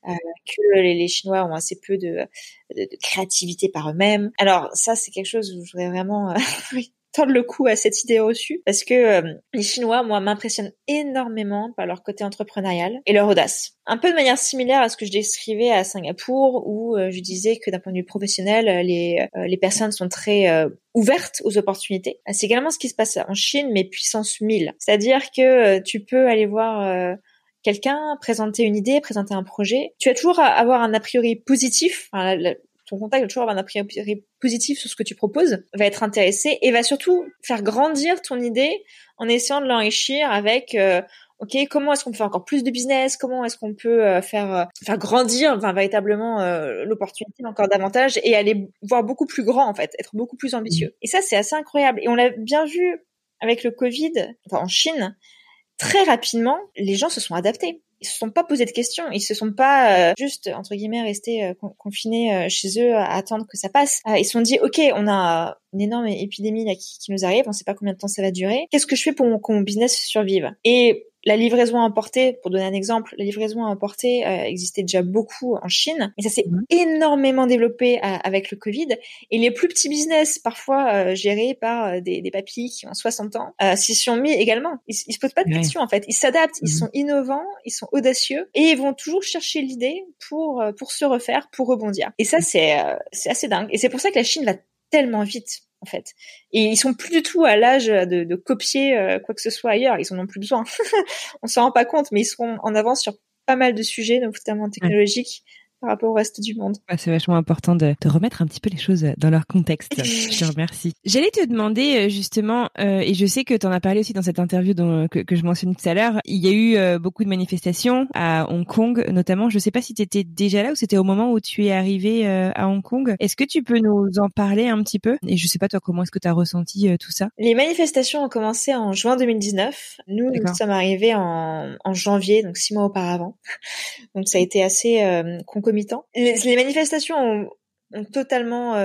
Speaker 6: que les Chinois ont assez peu de créativité par eux-mêmes. Alors ça, c'est quelque chose où je voudrais vraiment tendre le cou à cette idée reçue, parce que les Chinois, moi, m'impressionnent énormément par leur côté entrepreneurial et leur audace. Un peu de manière similaire à ce que je décrivais à Singapour, où je disais que d'un point de vue professionnel, les personnes sont très ouvertes aux opportunités. C'est également ce qui se passe en Chine, mais puissance 1000. C'est-à-dire que tu peux aller voir quelqu'un, présenter une idée, présenter un projet. Tu vas toujours avoir un a priori positif. Ton contact va toujours avoir un a priori positif sur ce que tu proposes, va être intéressé et va surtout faire grandir ton idée en essayant de l'enrichir avec OK, comment est-ce qu'on peut faire encore plus de business, comment est-ce qu'on peut faire grandir véritablement l'opportunité encore davantage et aller voir beaucoup plus grand en fait, être beaucoup plus ambitieux. Et ça c'est assez incroyable et on l'a bien vu avec le Covid, en Chine, très rapidement, les gens se sont adaptés. Ils se sont pas posé de questions, ils se sont pas juste entre guillemets restés confinés chez eux à attendre que ça passe. Ils se sont dit OK, on a une énorme épidémie là qui nous arrive, on sait pas combien de temps ça va durer. Qu'est-ce que je fais pour que mon business survive? Et la livraison à emporter, pour donner un exemple, la livraison à emporter existait déjà beaucoup en Chine, mais ça s'est énormément développé avec le Covid. Et les plus petits business, parfois gérés par des papis qui ont 60 ans, s'y sont mis également. Ils se posent pas de questions en fait. Ils s'adaptent, ils sont innovants, ils sont audacieux et ils vont toujours chercher l'idée pour se refaire, pour rebondir. Et ça c'est assez dingue. Et c'est pour ça que la Chine va tellement vite. En fait. Et ils sont plus du tout à l'âge de copier quoi que ce soit ailleurs. Ils en ont plus besoin. On s'en rend pas compte, mais ils seront en avance sur pas mal de sujets, notamment technologiques, par rapport au reste du monde.
Speaker 8: C'est vachement important de remettre un petit peu les choses dans leur contexte. Je te remercie. J'allais te demander justement, et je sais que tu en as parlé aussi dans cette interview que je mentionnais tout à l'heure, il y a eu beaucoup de manifestations à Hong Kong notamment. Je sais pas si tu étais déjà là ou c'était au moment où tu es arrivé à Hong Kong. Est-ce que tu peux nous en parler un petit peu? Et je sais pas toi, comment est-ce que tu as ressenti tout ça?
Speaker 6: Les manifestations ont commencé en juin 2019. Nous sommes arrivés en janvier, donc 6 mois auparavant. Donc ça a été assez concomitant. Les manifestations ont totalement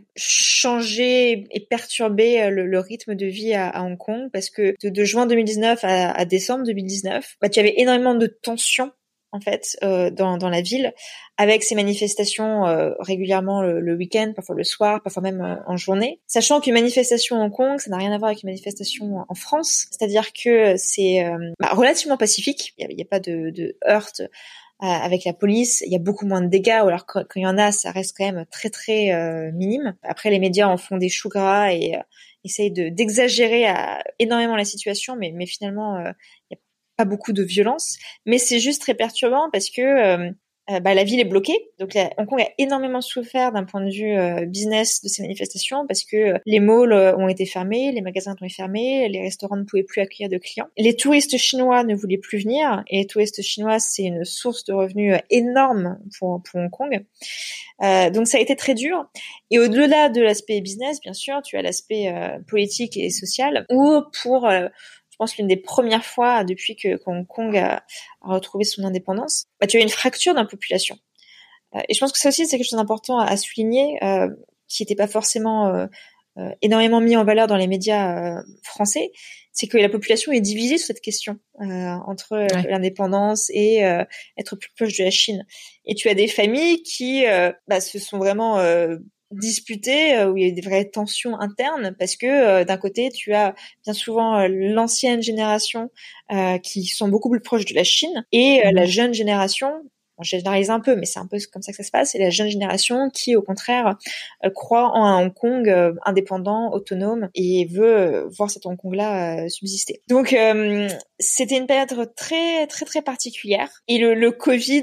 Speaker 6: changé et perturbé le rythme de vie à Hong Kong, parce que de juin 2019 à décembre 2019, tu avais énormément de tensions en fait dans la ville, avec ces manifestations régulièrement le week-end, parfois le soir, parfois même en journée. Sachant qu'une manifestation à Hong Kong, ça n'a rien à voir avec une manifestation en France, c'est-à-dire que c'est relativement pacifique. Il y a pas de heurts avec la police, il y a beaucoup moins de dégâts, ou alors quand il y en a, ça reste quand même très très minime. Après, les médias en font des choux gras et essayent d'exagérer énormément la situation, mais finalement, il y a pas beaucoup de violence. Mais c'est juste très perturbant parce que la ville est bloquée. Donc Hong Kong a énormément souffert d'un point de vue business de ces manifestations parce que les malls ont été fermés, les magasins ont été fermés, les restaurants ne pouvaient plus accueillir de clients. Les touristes chinois ne voulaient plus venir et les touristes chinois, c'est une source de revenus énorme pour Hong Kong. Donc ça a été très dur. Et au-delà de l'aspect business, bien sûr, tu as l'aspect politique et social où je pense l'une des premières fois depuis que Hong Kong a retrouvé son indépendance, tu as une fracture dans la population. Et je pense que ça aussi, c'est quelque chose d'important à souligner, qui n'était pas forcément énormément mis en valeur dans les médias français, c'est que la population est divisée sur cette question entre l'indépendance et être plus proche de la Chine. Et tu as des familles qui se sont vraiment disputées, où il y a des vraies tensions internes, parce que d'un côté tu as bien souvent l'ancienne génération qui sont beaucoup plus proches de la Chine et la jeune génération. Je généralise un peu, mais c'est un peu comme ça que ça se passe. C'est la jeune génération qui, au contraire, croit en un Hong Kong indépendant, autonome, et veut voir cet Hong Kong-là subsister. Donc, c'était une période très, très, très particulière. Et le Covid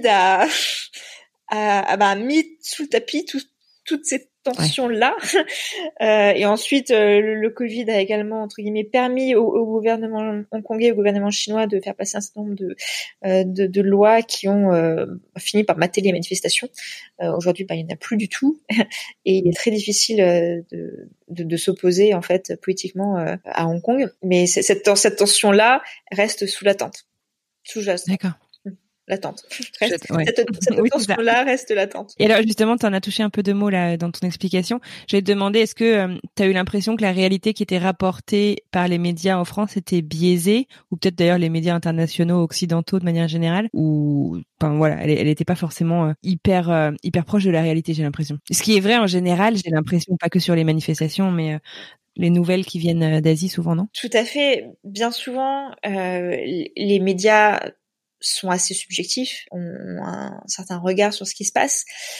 Speaker 6: a mis sous le tapis toutes ces tensions-là. Et ensuite, le Covid a également, entre guillemets, permis au gouvernement hongkongais, au gouvernement chinois de faire passer un certain nombre de lois qui ont fini par mater les manifestations. Aujourd'hui, il n'y en a plus du tout. Et il est très difficile de s'opposer, en fait, politiquement à Hong Kong. Mais cette tension-là reste sous l'attente.
Speaker 8: D'accord.
Speaker 6: L'attente.
Speaker 8: Cette
Speaker 6: tension-là reste latente.
Speaker 8: Et alors, justement, tu en as touché un peu de mots là dans ton explication. Je vais te demander, est-ce que tu as eu l'impression que la réalité qui était rapportée par les médias en France était biaisée, ou peut-être d'ailleurs les médias internationaux, occidentaux de manière générale, ou elle était pas forcément hyper proche de la réalité, j'ai l'impression. Ce qui est vrai en général, j'ai l'impression, pas que sur les manifestations, mais les nouvelles qui viennent d'Asie souvent, non?
Speaker 6: Tout à fait. Bien souvent, les médias sont assez subjectifs, ont un certain regard sur ce qui se passe.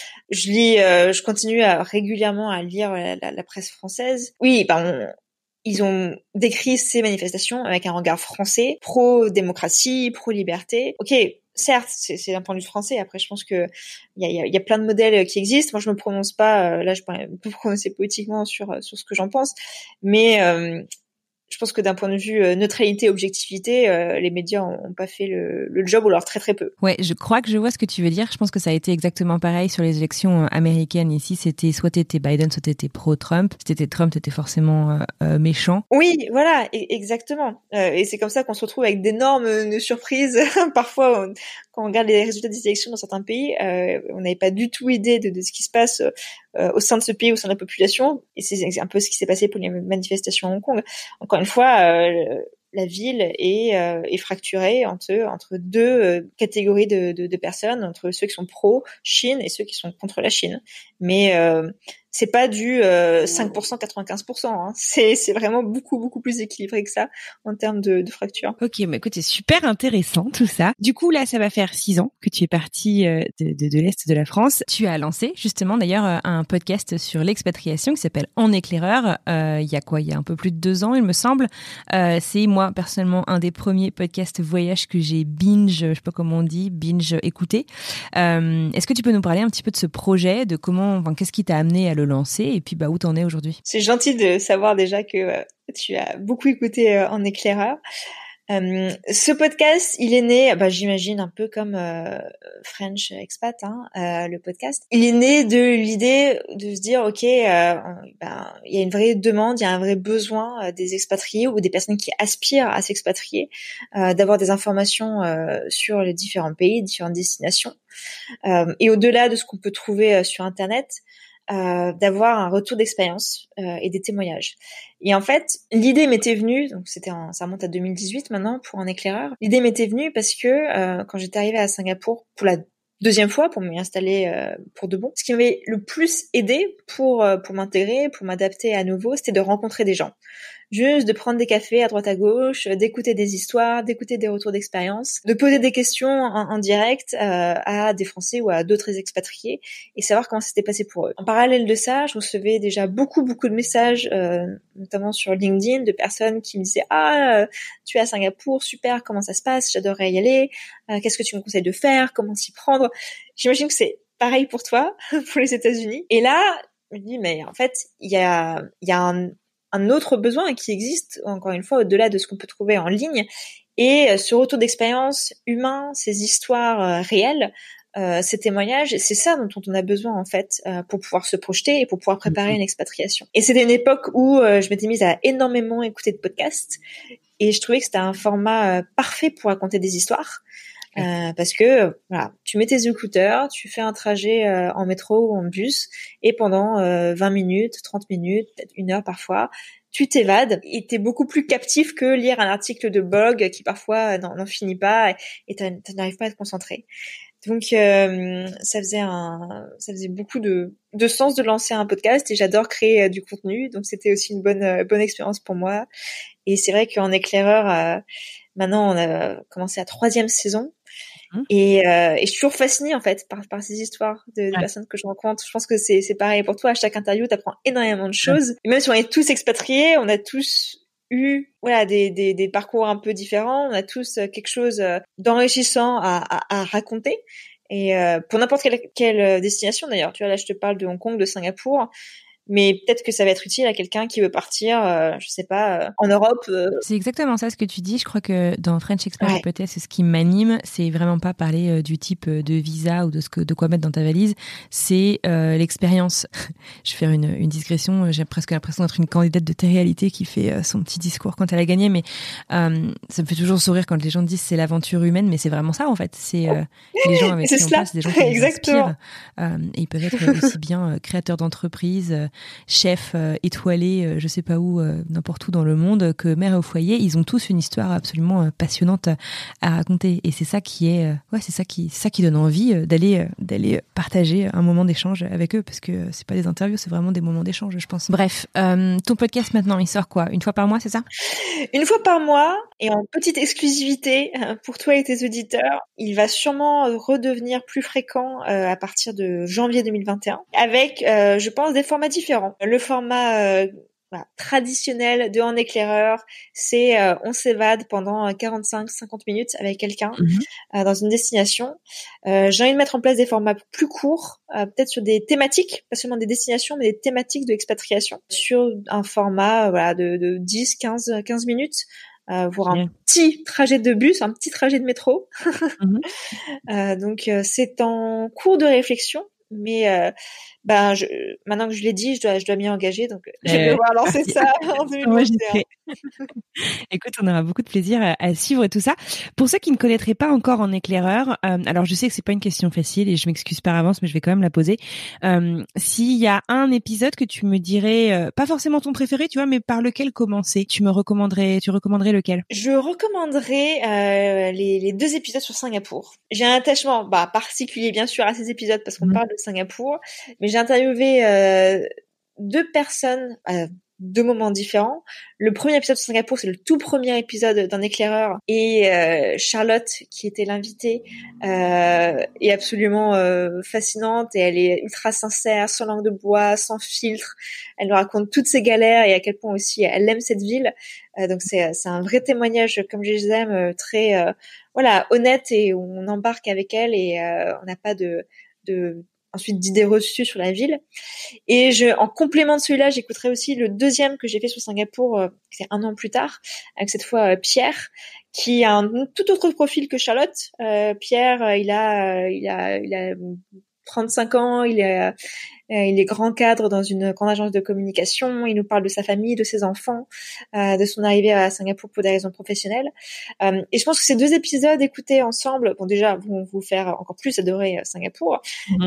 Speaker 6: Je continue régulièrement à lire la presse française. Oui, ils ont décrit ces manifestations avec un regard français, pro-démocratie, pro-liberté. Ok, certes, c'est d'un point de vue français. Après, je pense que il y a plein de modèles qui existent. Moi, je me prononce pas. Là, je peux me prononcer politiquement sur ce que j'en pense, mais je pense que d'un point de vue neutralité, objectivité, les médias ont pas fait le job, ou alors très très peu.
Speaker 8: Ouais, je crois que je vois ce que tu veux dire. Je pense que ça a été exactement pareil sur les élections américaines. Ici, c'était soit t'étais Biden, soit t'étais pro-Trump. Si t'étais Trump, t'étais forcément méchant.
Speaker 6: Oui, voilà, exactement. Et c'est comme ça qu'on se retrouve avec d'énormes surprises. Parfois, quand on regarde les résultats des élections dans certains pays, on n'avait pas du tout idée de ce qui se passe au sein de ce pays, au sein de la population. Et c'est un peu ce qui s'est passé pour les manifestations à Hong Kong. Encore une fois, la ville est fracturée entre deux catégories de personnes, entre ceux qui sont pro-Chine et ceux qui sont contre la Chine. Mais c'est pas du 5%, 95%. Hein. C'est vraiment beaucoup, beaucoup plus équilibré que ça en termes de fracture.
Speaker 8: Ok, mais écoute, c'est super intéressant tout ça. Du coup, là, ça va faire 6 ans que tu es partie de l'Est de la France. Tu as lancé justement d'ailleurs un podcast sur l'expatriation qui s'appelle En éclaireur. Il y a un peu plus de 2 ans, il me semble. C'est moi, personnellement, un des premiers podcasts voyage que j'ai binge écouté. Est-ce que tu peux nous parler un petit peu de ce projet, de qu'est-ce qui t'a amené à le lancer et puis où t'en es aujourd'hui?
Speaker 6: C'est gentil de savoir déjà que tu as beaucoup écouté En éclaireur. Ce podcast, il est né, j'imagine un peu comme French Expat, le podcast. Il est né de l'idée de se dire, ok, il y a une vraie demande, il y a un vrai besoin des expatriés ou des personnes qui aspirent à s'expatrier, d'avoir des informations sur les différents pays, différentes destinations. Et au-delà de ce qu'on peut trouver sur Internet, d'avoir un retour d'expérience et des témoignages. Et en fait, l'idée m'était venue, donc ça remonte à 2018 maintenant pour un éclaireur. L'idée m'était venue parce que quand j'étais arrivée à Singapour pour la deuxième fois pour m'y installer pour de bon, ce qui m'avait le plus aidé pour m'intégrer, pour m'adapter à nouveau, c'était de rencontrer des gens. Juste de prendre des cafés à droite à gauche, d'écouter des histoires, d'écouter des retours d'expérience, de poser des questions en direct à des Français ou à d'autres expatriés et savoir comment c'était passé pour eux. En parallèle de ça, je recevais déjà beaucoup de messages, notamment sur LinkedIn, de personnes qui me disaient tu es à Singapour, super, comment ça se passe, j'adorerais y aller, qu'est-ce que tu me conseilles de faire, comment s'y prendre. J'imagine que c'est pareil pour toi, pour les États-Unis. Et là, je me dis mais en fait, il y a un autre besoin qui existe, encore une fois, au-delà de ce qu'on peut trouver en ligne. Et ce retour d'expérience humain, ces histoires réelles, ces témoignages, c'est ça dont on a besoin, en fait, pour pouvoir se projeter et pour pouvoir préparer une expatriation. Et c'était une époque où je m'étais mise à énormément écouter de podcasts. Et je trouvais que c'était un format parfait pour raconter des histoires. Parce que voilà, tu mets tes écouteurs, tu fais un trajet en métro ou en bus et pendant 20 minutes, 30 minutes, peut-être 1 heure parfois, tu t'évades et t'es beaucoup plus captif que lire un article de blog qui parfois n'en finit pas et tu n'arrives pas à te concentrer. Donc ça faisait beaucoup de sens de lancer un podcast et j'adore créer du contenu, donc c'était aussi une bonne expérience pour moi. Et c'est vrai qu'en éclaireur, maintenant on a commencé la 3e saison. Et je suis toujours fascinée en fait par ces histoires de personnes que je rencontre. Je pense que c'est pareil pour toi. À chaque interview, t'apprends énormément de choses. Et même si on est tous expatriés, on a tous eu des parcours un peu différents. On a tous quelque chose d'enrichissant à raconter. Et pour n'importe quelle destination d'ailleurs. Tu vois, là je te parle de Hong Kong, de Singapour. Mais peut-être que ça va être utile à quelqu'un qui veut partir, je sais pas, en Europe.
Speaker 8: C'est exactement ça ce que tu dis. Je crois que dans French Expat peut-être c'est ce qui m'anime, c'est vraiment pas parler du type de visa ou de quoi mettre dans ta valise, c'est l'expérience. Je vais faire une digression, j'ai presque l'impression d'être une candidate de télé-réalité qui fait son petit discours quand elle a gagné, mais ça me fait toujours sourire quand les gens disent c'est l'aventure humaine, mais c'est vraiment ça en fait. C'est les gens avec qui on passe, des gens qui nous inspirent. Et ils peuvent être aussi bien créateurs d'entreprises, chef étoilé, je sais pas où, n'importe où dans le monde, que mère au foyer, ils ont tous une histoire absolument passionnante à raconter. Et c'est ça qui est, c'est ça qui donne envie d'aller partager un moment d'échange avec eux, parce que c'est pas des interviews, c'est vraiment des moments d'échange, je pense. Bref, ton podcast maintenant, il sort quoi, 1 fois par mois, c'est ça?
Speaker 6: 1 fois par mois, et en petite exclusivité pour toi et tes auditeurs, il va sûrement redevenir plus fréquent à partir de janvier 2021, avec, je pense, des formats différents. Le format traditionnel de En éclaireur, c'est on s'évade pendant 45-50 minutes avec quelqu'un dans une destination. J'ai envie de mettre en place des formats plus courts, peut-être sur des thématiques, pas seulement des destinations, mais des thématiques de expatriation, sur un format de 10-15 minutes. Voire un petit trajet de bus, un petit trajet de métro. Donc c'est en cours de réflexion, mais maintenant que je l'ai dit, je dois m'y engager, donc je vais devoir lancer ça en 2021.
Speaker 8: Écoute, on aura beaucoup de plaisir à suivre tout ça. Pour ceux qui ne connaîtraient pas encore En éclaireur, alors je sais que c'est pas une question facile et je m'excuse par avance, mais je vais quand même la poser. S'il y a un épisode que tu me dirais, pas forcément ton préféré, tu vois, mais par lequel commencer, tu recommanderais lequel?
Speaker 6: Je recommanderais les 2 épisodes sur Singapour. J'ai un attachement particulier bien sûr à ces épisodes parce qu'on parle de Singapour, mais j'ai interviewé 2 personnes à 2 moments différents. Le premier épisode sur Singapour, c'est le tout premier épisode d'En éclaireur, et Charlotte, qui était l'invitée, est absolument fascinante, et elle est ultra sincère, sans langue de bois, sans filtre. Elle nous raconte toutes ses galères et à quel point aussi elle aime cette ville. Donc c'est un vrai témoignage, comme je les aime, très honnête, et on embarque avec elle, et on n'a pas ensuite d'idées reçues sur la ville. Et en complément de celui-là, j'écouterai aussi le 2e que j'ai fait sur Singapour, c'est 1 an plus tard, avec cette fois Pierre, qui a un tout autre profil que Charlotte. Pierre, il a 35 ans, il est grand cadre dans une grande agence de communication. Il nous parle de sa famille, de ses enfants, de son arrivée à Singapour pour des raisons professionnelles. Et je pense que ces 2 épisodes écoutés ensemble, bon déjà vont vous faire encore plus adorer Singapour,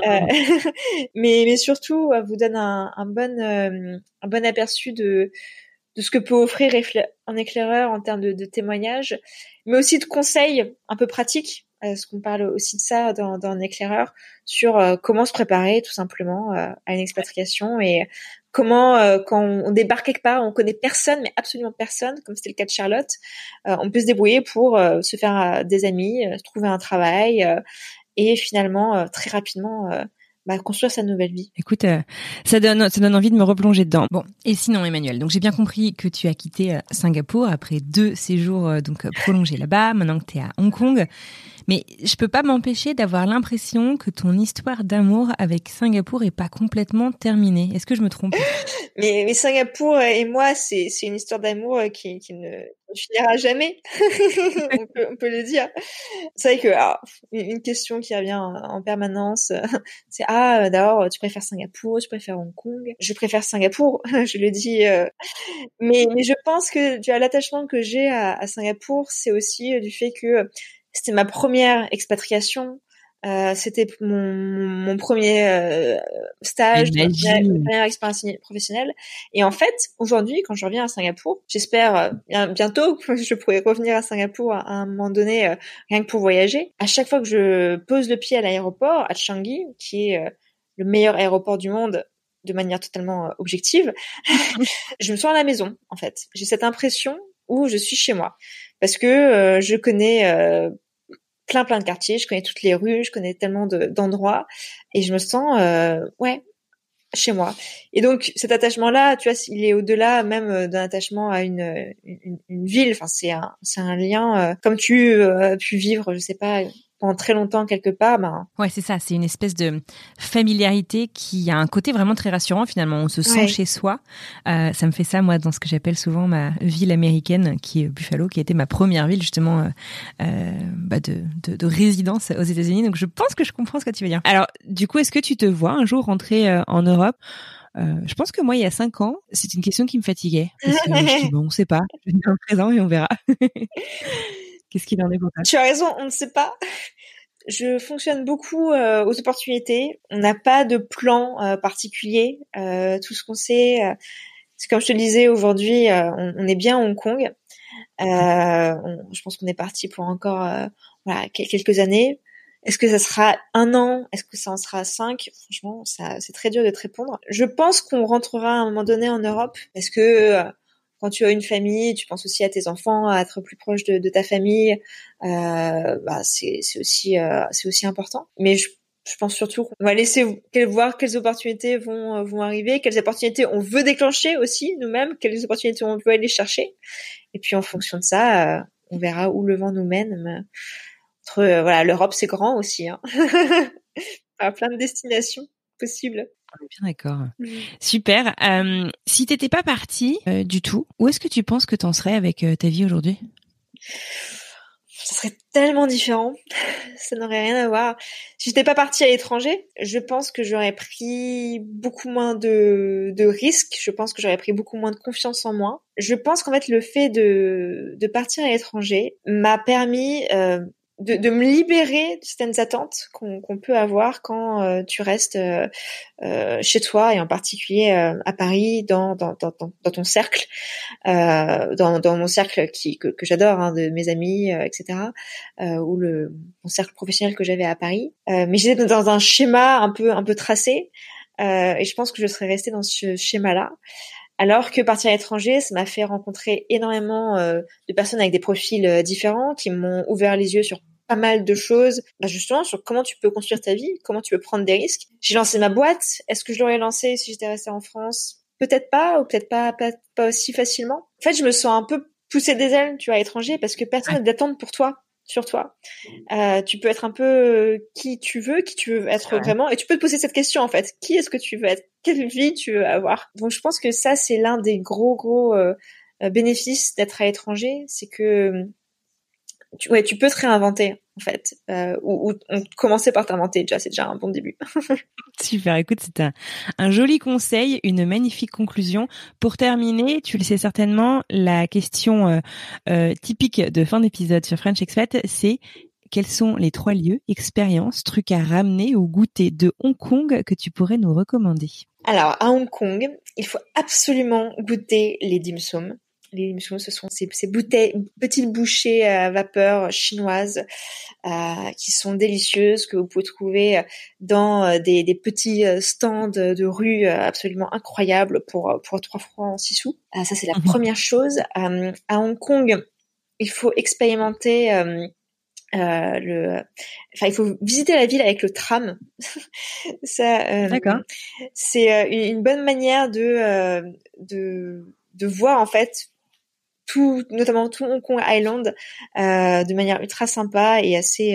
Speaker 6: mais surtout vous donnent un bon aperçu de ce que peut offrir en éclaireur en termes de témoignages, mais aussi de conseils un peu pratiques. Parce qu'on parle aussi de ça dans éclaireur sur comment se préparer tout simplement à une expatriation et comment quand on débarque quelque part, on connaît personne, mais absolument personne, comme c'était le cas de Charlotte, on peut se débrouiller pour se faire des amis, trouver un travail et finalement très rapidement construire sa nouvelle vie.
Speaker 8: Écoute, ça donne envie de me replonger dedans. Bon, et sinon Emmanuel, donc j'ai bien compris que tu as quitté Singapour après 2 séjours prolongés là-bas, maintenant que tu es à Hong Kong. Mais je peux pas m'empêcher d'avoir l'impression que ton histoire d'amour avec Singapour est pas complètement terminée. Est-ce que je me trompe?
Speaker 6: Mais Singapour et moi, c'est une histoire d'amour qui ne finira jamais. on peut le dire. C'est vrai que une question qui revient en permanence, c'est d'abord tu préfères Singapour, tu préfères Hong Kong? Je préfère Singapour, je le dis. Mais je pense que l'attachement que j'ai à Singapour, c'est aussi du fait que c'était ma première expatriation. C'était mon premier stage, ma première expérience professionnelle. Et en fait, aujourd'hui, quand je reviens à Singapour, j'espère bientôt que je pourrai revenir à Singapour à un moment donné, rien que pour voyager. À chaque fois que je pose le pied à l'aéroport, à Changi, qui est le meilleur aéroport du monde, de manière totalement objective, je me sens à la maison, en fait. J'ai cette impression où je suis chez moi. Parce que je connais plein de quartiers, je connais toutes les rues, je connais tellement d'endroits et je me sens chez moi. Et donc cet attachement-là, tu vois, il est au-delà même d'un attachement à une ville. Enfin, c'est un lien comme tu as pu vivre, je sais pas, pendant très longtemps quelque part.
Speaker 8: Ouais, c'est ça. C'est une espèce de familiarité qui a un côté vraiment très rassurant finalement. On se sent chez soi. Ça me fait ça moi dans ce que j'appelle souvent ma ville américaine, qui est Buffalo, qui a été ma première ville justement de résidence aux États-Unis. Donc je pense que je comprends ce que tu veux dire. Alors du coup, est-ce que tu te vois un jour rentrer en Europe? Je pense que moi, il y a 5 ans, c'est une question qui me fatiguait. Parce que je dis, bon, on sait pas. Je vais dans le présent et on verra. Qu'est-ce qu'il en est pour toi?
Speaker 6: Tu as raison, on ne sait pas. Je fonctionne beaucoup aux opportunités. On n'a pas de plan particulier. Tout ce qu'on sait, c'est comme je te le disais aujourd'hui, on est bien à Hong Kong. Je pense qu'on est parti pour encore quelques années. Est-ce que ça sera 1 an? Est-ce que ça en sera 5? Franchement, c'est très dur de te répondre. Je pense qu'on rentrera à un moment donné en Europe parce que quand tu as une famille, tu penses aussi à tes enfants, à être plus proche de ta famille. C'est aussi important. Mais je pense surtout qu'on va laisser voir quelles opportunités vont arriver, quelles opportunités on veut déclencher aussi nous-mêmes, quelles opportunités on veut aller chercher. Et puis en fonction de ça, on verra où le vent nous mène. Mais l'Europe c'est grand aussi. Hein. Plein de destinations possibles.
Speaker 8: On est bien d'accord. Super. Si t'étais pas partie du tout, où est-ce que tu penses que t'en serais avec ta vie aujourd'hui?
Speaker 6: Ça serait tellement différent. Ça n'aurait rien à voir. Si j'étais pas partie à l'étranger, je pense que j'aurais pris beaucoup moins de risques. Je pense que j'aurais pris beaucoup moins de confiance en moi. Je pense qu'en fait, le fait de partir à l'étranger m'a permis de me libérer de certaines attentes qu'on peut avoir quand tu restes chez toi et en particulier à Paris dans ton cercle, dans mon cercle que j'adore, hein, de mes amis, etc. Ou mon cercle professionnel que j'avais à Paris. Mais j'étais dans un schéma un peu tracé et je pense que je serais restée dans ce schéma-là. Alors que partir à l'étranger, ça m'a fait rencontrer énormément de personnes avec des profils différents qui m'ont ouvert les yeux sur pas mal de choses, justement sur comment tu peux construire ta vie, comment tu peux prendre des risques. J'ai lancé ma boîte. Est-ce que je l'aurais lancée si j'étais restée en France? Peut-être pas, ou peut-être pas aussi facilement. En fait, je me sens un peu poussée des ailes, tu vois, à l'étranger, parce que personne n'a d'attente pour toi, sur toi. Tu peux être un peu qui tu veux être vraiment, et tu peux te poser cette question en fait. Qui est-ce que tu veux être? Quelle vie tu veux avoir? Donc je pense que ça c'est l'un des gros bénéfices d'être à l'étranger, c'est que tu peux te réinventer en fait, où on commençait par t'inventer déjà, c'est déjà un bon début.
Speaker 8: Super, écoute, c'est un joli conseil, une magnifique conclusion. Pour terminer, tu le sais certainement, la question typique de fin d'épisode sur French Expat, c'est quels sont les 3 lieux, expériences, trucs à ramener ou goûter de Hong Kong que tu pourrais nous recommander?
Speaker 6: Alors, à Hong Kong, il faut absolument goûter les dim sum. Les dim sum, ce sont ces petites bouchées à vapeur chinoises qui sont délicieuses, que vous pouvez trouver dans des petits stands de rue absolument incroyables pour 3 francs 6 sous. Ça, c'est la première chose. À Hong Kong, il faut expérimenter... il faut visiter la ville avec le tram. Ça,
Speaker 8: D'accord.
Speaker 6: C'est une bonne manière de voir en fait notamment tout Hong Kong Island de manière ultra sympa et assez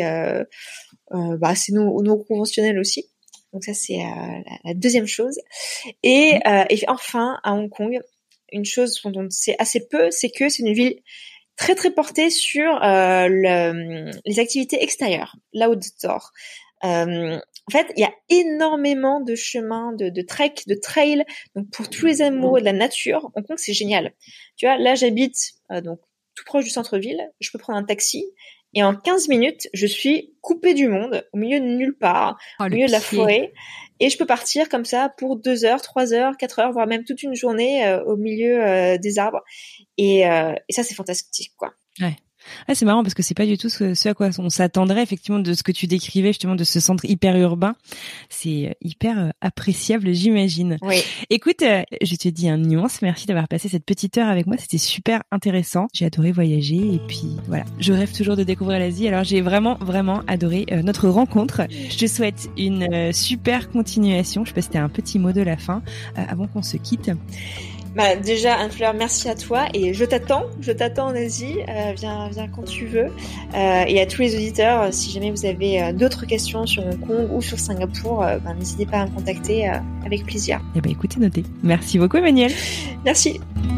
Speaker 6: non conventionnelle aussi. Donc ça c'est la deuxième chose. Et enfin à Hong Kong, une chose dont on sait assez peu, c'est que c'est une ville très très portée sur les activités extérieures, l'outdoor. En fait, il y a énormément de chemins, de trek, de trails. Donc pour tous les amoureux de la nature, Hong Kong c'est génial. Tu vois, là j'habite donc tout proche du centre-ville. Je peux prendre un taxi et en 15 minutes, je suis coupée du monde, au milieu de nulle part, au milieu de la forêt. Et je peux partir comme ça pour 2 heures, 3 heures, 4 heures, voire même toute une journée au milieu des arbres. Et ça, c'est fantastique, quoi.
Speaker 8: Ouais. Ah, c'est marrant parce que c'est pas du tout ce à quoi on s'attendrait effectivement de ce que tu décrivais justement de ce centre hyper urbain. C'est hyper appréciable, j'imagine.
Speaker 6: Oui.
Speaker 8: Écoute, je te dis un immense merci d'avoir passé cette petite heure avec moi. C'était super intéressant. J'ai adoré voyager et puis voilà. Je rêve toujours de découvrir l'Asie. Alors j'ai vraiment adoré notre rencontre. Je te souhaite une super continuation. Je sais pas si t'as un petit mot de la fin avant qu'on se quitte.
Speaker 6: Déjà, Anne-Fleur, merci à toi et je t'attends en Asie, viens quand tu veux. Et à tous les auditeurs, si jamais vous avez d'autres questions sur Hong Kong ou sur Singapour, n'hésitez pas à me contacter avec plaisir.
Speaker 8: Eh ben écoutez, notez. Merci beaucoup Emmanuel.
Speaker 6: Merci.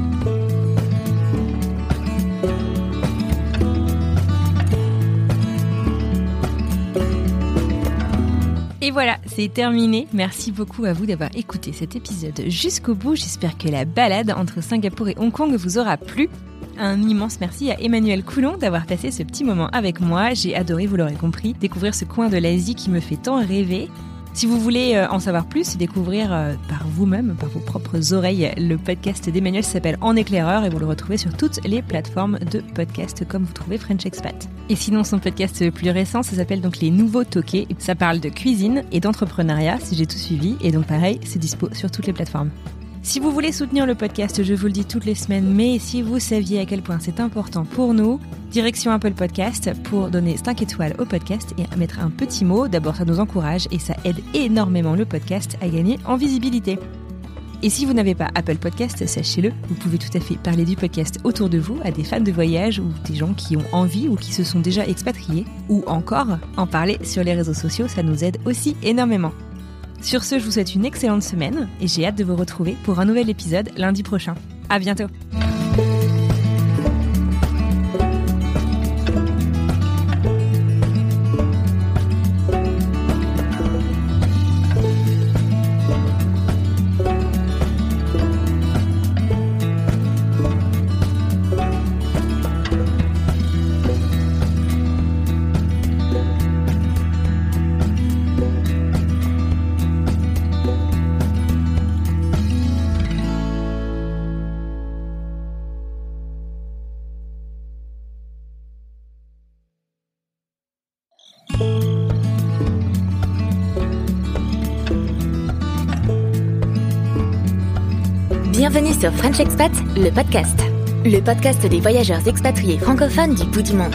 Speaker 8: Et voilà, c'est terminé. Merci beaucoup à vous d'avoir écouté cet épisode jusqu'au bout. J'espère que la balade entre Singapour et Hong Kong vous aura plu. Un immense merci à Emmanuel Coulon d'avoir passé ce petit moment avec moi. J'ai adoré, vous l'aurez compris, découvrir ce coin de l'Asie qui me fait tant rêver. Si vous voulez en savoir plus, découvrir par vous-même, par vos propres oreilles, le podcast d'Emmanuel s'appelle En éclaireur et vous le retrouvez sur toutes les plateformes de podcast comme vous trouvez French Expat. Et sinon, son podcast le plus récent, ça s'appelle donc Les Nouveaux Toqués. Ça parle de cuisine et d'entrepreneuriat, si j'ai tout suivi. Et donc pareil, c'est dispo sur toutes les plateformes. Si vous voulez soutenir le podcast, je vous le dis toutes les semaines, mais si vous saviez à quel point c'est important pour nous, direction Apple Podcast pour donner 5 étoiles au podcast et mettre un petit mot. D'abord, ça nous encourage et ça aide énormément le podcast à gagner en visibilité. Et si vous n'avez pas Apple Podcast, sachez-le, vous pouvez tout à fait parler du podcast autour de vous à des fans de voyage ou des gens qui ont envie ou qui se sont déjà expatriés, ou encore en parler sur les réseaux sociaux, ça nous aide aussi énormément. Sur ce, je vous souhaite une excellente semaine et j'ai hâte de vous retrouver pour un nouvel épisode lundi prochain. À bientôt!
Speaker 7: Bienvenue sur French Expat, le podcast. Le podcast des voyageurs expatriés francophones du bout du monde.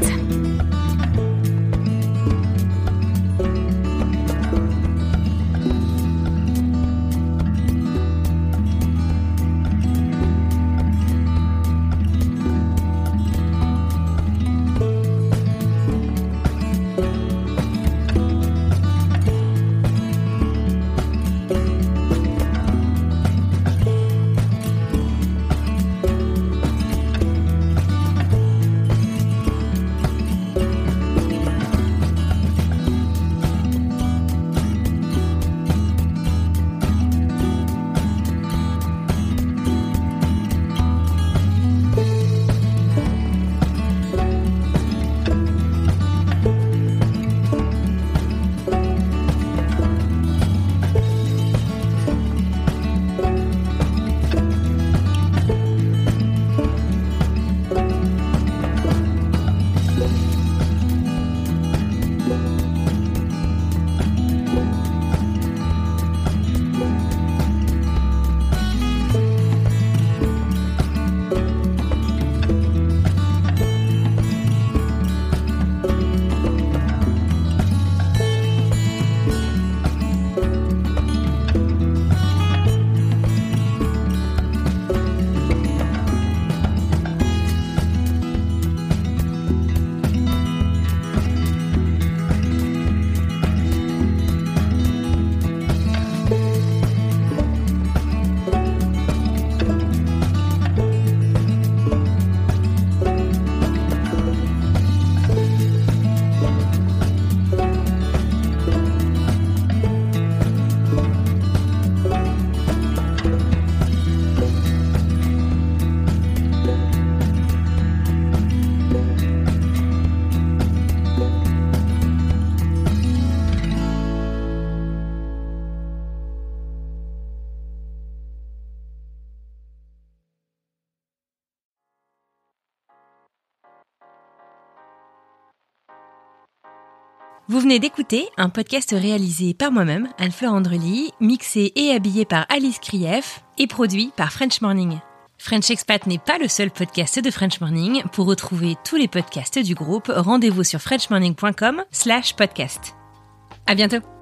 Speaker 8: Vous venez d'écouter un podcast réalisé par moi-même, Anne-Fleur Andrely, mixé et habillé par Alice Krief et produit par French Morning. French Expat n'est pas le seul podcast de French Morning. Pour retrouver tous les podcasts du groupe, rendez-vous sur frenchmorning.com/podcast. À bientôt!